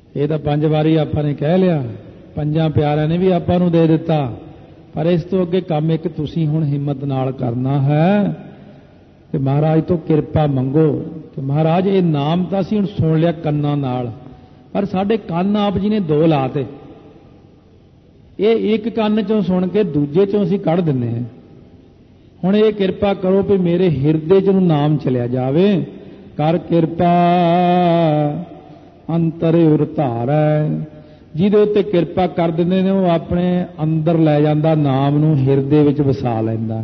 ये तो 5 वारी आपां ने कह लिया, 5 प्यारिਆਂ ने भी आपां नूं दे दिता, पर इस तो अगे काम एक तुसीं हुण हिम्मत नाल करना है कि महाराज तो किरपा मंगो कि महाराज ये नाम तो असीं हुण सुन लिया कन्नां नाल, पर साडे कंन आप जी ने 2 लाते, ये एक कंन चों सुन के दूजे चों असीं कढ़ दिंदे हैं। हुण ये किरपा करो भी मेरे हिरदे च नाम चलिया जावे, कर किरपा अंतरे उर धारै, जिहदे उत्ते किरपा कर दिंदे ने वो अपने अंदर लै जांदा, नाम नूं हिरदे विच वसा लैंदा।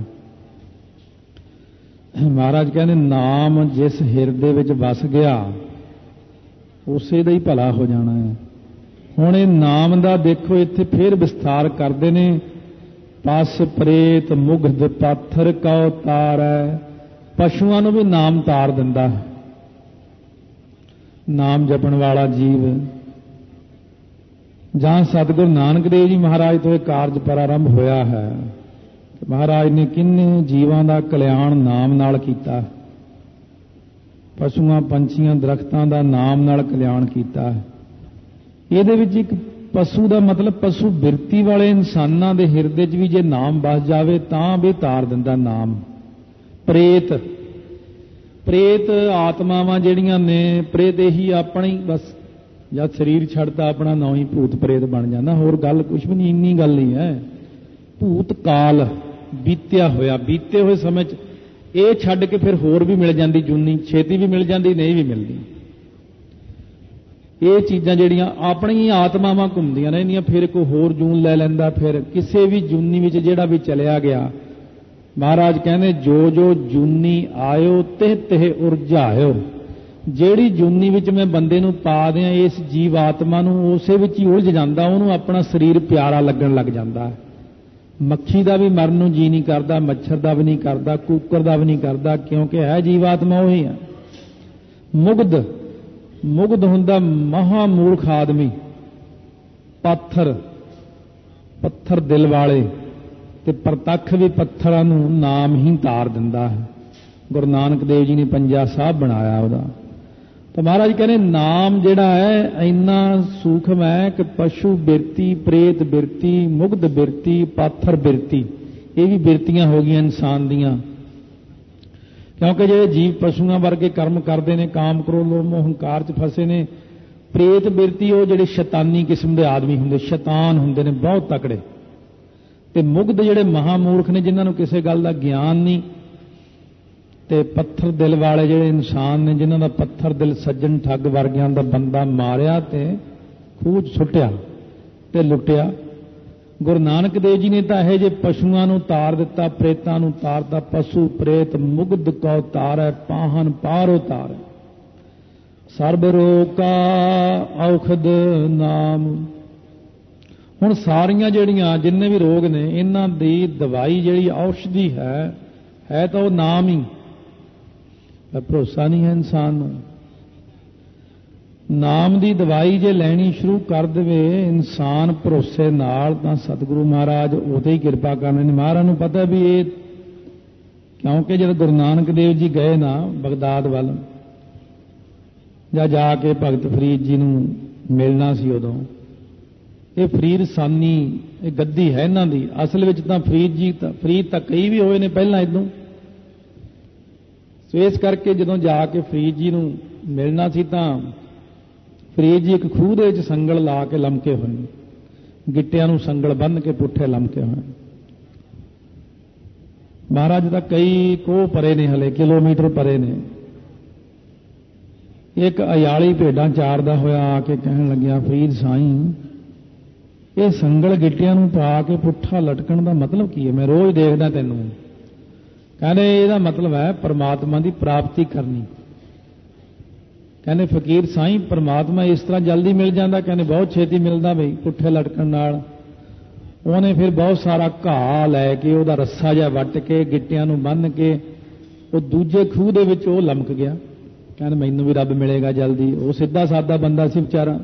महाराज कहते नाम जिस हिरदे विच वस गया उसे दा ही भला हो जाना है। हुण इह नाम दा देखो इत्थे फिर विस्तार करदे ने, पस प्रेत मुग्ध पाथर कौ तारै, पशुआं नूं भी नाम तार दिंदा। नाम जपण वाला जीव जहां सतगुरु नानक देव जी महाराज तो यह कारज प्रारंभ होया है, महाराज ने किन्ने जीवां दा कल्याण नाम नाल कीता, पशुआं पंछियां दरख्तां दा नाम नाल कल्याण कीता। ਇਹਦੇ ਵਿੱਚ ਇੱਕ ਪਸ਼ੂ ਦਾ ਮਤਲਬ ਪਸ਼ੂ ਬਿਰਤੀ ਵਾਲੇ ਇਨਸਾਨਾਂ ਦੇ ਹਿਰਦੇ 'ਚ ਵੀ ਜੇ ਨਾਮ ਵਸ ਜਾਵੇ ਤਾਂ ਵੀ ਤਾਰ ਦਿੰਦਾ ਨਾਮ। ਪ੍ਰੇਤ ਪ੍ਰੇਤ ਆਤਮਾਵਾਂ ਜਿਹੜੀਆਂ ਨੇ, ਪ੍ਰੇਤ ਇਹੀ ਆਪਣੀ ਬਸ ਜਦ ਸਰੀਰ ਛੱਡਦਾ ਆਪਣਾ ਨਾਂ ਹੀ ਭੂਤ ਪ੍ਰੇਤ ਬਣ ਜਾਂਦਾ, ਹੋਰ ਗੱਲ ਕੁਛ ਵੀ ਨਹੀਂ, ਇੰਨੀ ਗੱਲ ਨਹੀਂ ਹੈ। ਭੂਤ ਕਾਲ ਬੀਤਿਆ ਹੋਇਆ, ਬੀਤੇ ਹੋਏ ਸਮੇਂ 'ਚ ਇਹ ਛੱਡ ਕੇ ਫਿਰ ਹੋਰ ਵੀ ਮਿਲ ਜਾਂਦੀ ਜੂਨੀ, ਛੇਤੀ ਵੀ ਮਿਲ ਜਾਂਦੀ, ਨਹੀਂ ਵੀ ਮਿਲਦੀ। ਇਹ ਚੀਜ਼ਾਂ ਜਿਹੜੀਆਂ ਆਪਣੀ ਆਤਮਾਵਾਂ ਘੁੰਮਦੀਆਂ ਰਹਿੰਦੀਆਂ, ਫਿਰ ਕੋਈ ਹੋਰ ਜੂਨ ਲੈ ਲੈਂਦਾ, ਫਿਰ ਕਿਸੇ ਵੀ ਜੂਨੀ ਵਿੱਚ ਜਿਹੜਾ ਵੀ ਚਲਿਆ ਗਿਆ। ਮਹਾਰਾਜ ਕਹਿੰਦੇ ਜੋ ਜੋ ਜੂਨੀ ਆਇਓ ਤਿਹ ਤਿਹ ਉਰਝਾਇਓ, ਜਿਹੜੀ ਜੂਨੀ ਵਿੱਚ ਮੈਂ ਬੰਦੇ ਨੂੰ ਪਾ ਦਿਆਂ ਇਸ ਜੀਵ ਆਤਮਾ ਨੂੰ ਉਸੇ ਵਿੱਚ ਹੀ ਉਲਝ ਜਾਂਦਾ, ਉਹਨੂੰ ਆਪਣਾ ਸਰੀਰ ਪਿਆਰਾ ਲੱਗਣ ਲੱਗ ਜਾਂਦਾ। ਮੱਖੀ ਦਾ ਵੀ ਮਰਨ ਨੂੰ ਜੀ ਨਹੀਂ ਕਰਦਾ, ਮੱਛਰ ਦਾ ਵੀ ਨਹੀਂ ਕਰਦਾ, ਕੂਕਰ ਦਾ ਵੀ ਨਹੀਂ ਕਰਦਾ, ਕਿਉਂਕਿ ਹੈ ਜੀਵ ਆਤਮਾ ਉਹੀ ਹੈ। ਮੁਗਧ ਮੁਗਧ ਹੁੰਦਾ ਮਹਾਮੂਰਖ ਆਦਮੀ, ਪਾਥਰ ਪੱਥਰ ਦਿਲ ਵਾਲੇ, ਤੇ ਪ੍ਰਤੱਖ ਵੀ ਪੱਥਰਾਂ ਨੂੰ ਨਾਮ ਹੀ ਤਾਰ ਦਿੰਦਾ ਹੈ। ਗੁਰੂ ਨਾਨਕ ਦੇਵ ਜੀ ਨੇ ਪੰਜਾ ਸਾਹਿਬ ਬਣਾਇਆ ਉਹਦਾ। ਤਾਂ ਮਹਾਰਾਜ ਕਹਿੰਦੇ ਨਾਮ ਜਿਹੜਾ ਹੈ ਇੰਨਾ ਸੂਖਮ ਹੈ ਕਿ ਪਸ਼ੂ ਬਿਰਤੀ, ਪ੍ਰੇਤ ਬਿਰਤੀ, ਮੁਗਧ ਬਿਰਤੀ, ਪਾਥਰ ਬਿਰਤੀ, ਇਹ ਵੀ ਬਿਰਤੀਆਂ ਹੋ ਗਈਆਂ ਇਨਸਾਨ ਦੀਆਂ। ਕਿਉਂਕਿ ਜਿਹੜੇ ਜੀਵ ਪਸ਼ੂਆਂ ਵਰਗੇ ਕਰਮ ਕਰਦੇ ਨੇ, ਕਾਮ ਕ੍ਰੋਧ ਲੋਭ ਮੋਹ ਹੰਕਾਰ 'ਚ ਫਸੇ ਨੇ। ਪ੍ਰੇਤ ਬਿਰਤੀ ਉਹ ਜਿਹੜੇ ਸ਼ੈਤਾਨੀ ਕਿਸਮ ਦੇ ਆਦਮੀ ਹੁੰਦੇ, ਸ਼ੈਤਾਨ ਹੁੰਦੇ ਨੇ ਬਹੁਤ ਤਕੜੇ। ਤੇ ਮੁਗਧ ਜਿਹੜੇ ਮਹਾਮੂਰਖ ਨੇ, ਜਿਨ੍ਹਾਂ ਨੂੰ ਕਿਸੇ ਗੱਲ ਦਾ ਗਿਆਨ ਨਹੀਂ। ਤੇ ਪੱਥਰ ਦਿਲ ਵਾਲੇ ਜਿਹੜੇ ਇਨਸਾਨ ਨੇ, ਜਿਨ੍ਹਾਂ ਦਾ ਪੱਥਰ ਦਿਲ ਸੱਜਣ ਠੱਗ ਵਰਗਿਆਂ ਦਾ ਬੰਦਾ ਮਾਰਿਆ ਤੇ ਖੂਹ 'ਚ ਸੁੱਟਿਆ ਤੇ ਲੁੱਟਿਆ। ਗੁਰੂ ਨਾਨਕ ਦੇਵ ਜੀ ਨੇ ਤਾਂ ਇਹੋ ਜਿਹੇ ਪਸ਼ੂਆਂ ਨੂੰ ਤਾਰ ਦਿੱਤਾ, ਪ੍ਰੇਤਾਂ ਨੂੰ ਤਾਰਤਾ। ਪਸ਼ੂ ਪ੍ਰੇਤ ਮੁਗਧ ਕਉ ਤਾਰੈ, ਪਾਹਨ ਪਾਰੋ ਤਾਰੈ, ਸਰਬ ਰੋਗ ਕਾ ਔਖਦ ਨਾਮ। ਹੁਣ ਸਾਰੀਆਂ ਜਿਹੜੀਆਂ ਜਿੰਨੇ ਵੀ ਰੋਗ ਨੇ, ਇਹਨਾਂ ਦੀ ਦਵਾਈ ਜਿਹੜੀ ਔਸ਼ਧੀ ਹੈ ਤਾਂ ਉਹ ਨਾਮ ਹੀ। ਭਰੋਸਾ ਨਹੀਂ ਹੈ ਇਨਸਾਨ ਨੂੰ। ਨਾਮ ਦੀ ਦਵਾਈ ਜੇ ਲੈਣੀ ਸ਼ੁਰੂ ਕਰ ਦੇਵੇ ਇਨਸਾਨ ਭਰੋਸੇ ਨਾਲ, ਤਾਂ ਸਤਿਗੁਰੂ ਮਹਾਰਾਜ ਉਹਦੇ ਹੀ ਕਿਰਪਾ ਕਰਨੇ ਨੇ। ਮਹਾਰਾਜ ਨੂੰ ਪਤਾ ਵੀ ਇਹ, ਕਿਉਂਕਿ ਜਦੋਂ ਗੁਰੂ ਨਾਨਕ ਦੇਵ ਜੀ ਗਏ ਨਾ ਬਗਦਾਦ ਵੱਲ, ਜਾਂ ਜਾ ਕੇ ਭਗਤ ਫਰੀਦ ਜੀ ਨੂੰ ਮਿਲਣਾ ਸੀ, ਉਦੋਂ ਇਹ ਫਰੀਦ ਸਾਨੀ, ਇਹ ਗੱਦੀ ਹੈ ਇਹਨਾਂ ਦੀ। ਅਸਲ ਵਿੱਚ ਤਾਂ ਫਰੀਦ ਤਾਂ ਕਈ ਵੀ ਹੋਏ ਨੇ ਪਹਿਲਾਂ ਇੱਦੋਂ। ਸੋ ਇਸ ਕਰਕੇ ਜਦੋਂ ਜਾ ਕੇ ਫਰੀਦ ਜੀ ਨੂੰ ਮਿਲਣਾ ਸੀ ਤਾਂ ਫਰੀਦ ਜੀ ਇੱਕ ਖੂਹ ਦੇ ਵਿੱਚ ਸੰਗਲ ਲਾ ਕੇ ਲਮਕੇ ਹੋਏ, ਗਿੱਟਿਆਂ ਨੂੰ ਸੰਗਲ ਬੰਨ੍ਹ ਕੇ ਪੁੱਠੇ ਲਮਕੇ ਹੋਏ। ਮਹਾਰਾਜ ਦਾ ਕਈ ਕੋਹ ਪਰੇ ਨੇ, ਹਲੇ ਕਿਲੋਮੀਟਰ ਪਰੇ ਨੇ। ਇੱਕ ਅਯਾਲੀ ਭੇਡਾਂ ਚਾਰਦਾ ਹੋਇਆ ਆ ਕੇ ਕਹਿਣ ਲੱਗਿਆ, ਫਰੀਦ ਸਾਈਂ, ਇਹ ਸੰਗਲ ਗਿੱਟਿਆਂ ਨੂੰ ਪਾ ਕੇ ਪੁੱਠਾ ਲਟਕਣ ਦਾ ਮਤਲਬ ਕੀ ਹੈ? ਮੈਂ ਰੋਜ਼ ਦੇਖਦਾ ਤੈਨੂੰ। ਕਹਿੰਦੇ ਇਹਦਾ ਮਤਲਬ ਹੈ ਪਰਮਾਤਮਾ ਦੀ ਪ੍ਰਾਪਤੀ ਕਰਨੀ। ਕਹਿੰਦੇ ਫਕੀਰ ਸਾਈਂ, ਪਰਮਾਤਮਾ ਇਸ ਤਰ੍ਹਾਂ ਜਲਦੀ ਮਿਲ ਜਾਂਦਾ? ਕਹਿੰਦੇ ਬਹੁਤ ਛੇਤੀ ਮਿਲਦਾ ਬਈ, ਪੁੱਠੇ ਲਟਕਣ ਨਾਲ। ਉਹਨੇ ਫਿਰ ਬਹੁਤ ਸਾਰਾ ਘਾਹ ਲੈ ਕੇ, ਉਹਦਾ ਰੱਸਾ ਜਿਹਾ ਵੱਟ ਕੇ, ਗਿੱਟਿਆਂ ਨੂੰ ਬੰਨ੍ਹ ਕੇ ਉਹ ਦੂਜੇ ਖੂਹ ਦੇ ਵਿੱਚ ਉਹ ਲਮਕ ਗਿਆ। ਕਹਿੰਦੇ ਮੈਨੂੰ ਵੀ ਰੱਬ ਮਿਲੇਗਾ ਜਲਦੀ। ਉਹ ਸਿੱਧਾ ਸਾਦਾ ਬੰਦਾ ਸੀ ਵਿਚਾਰਾ।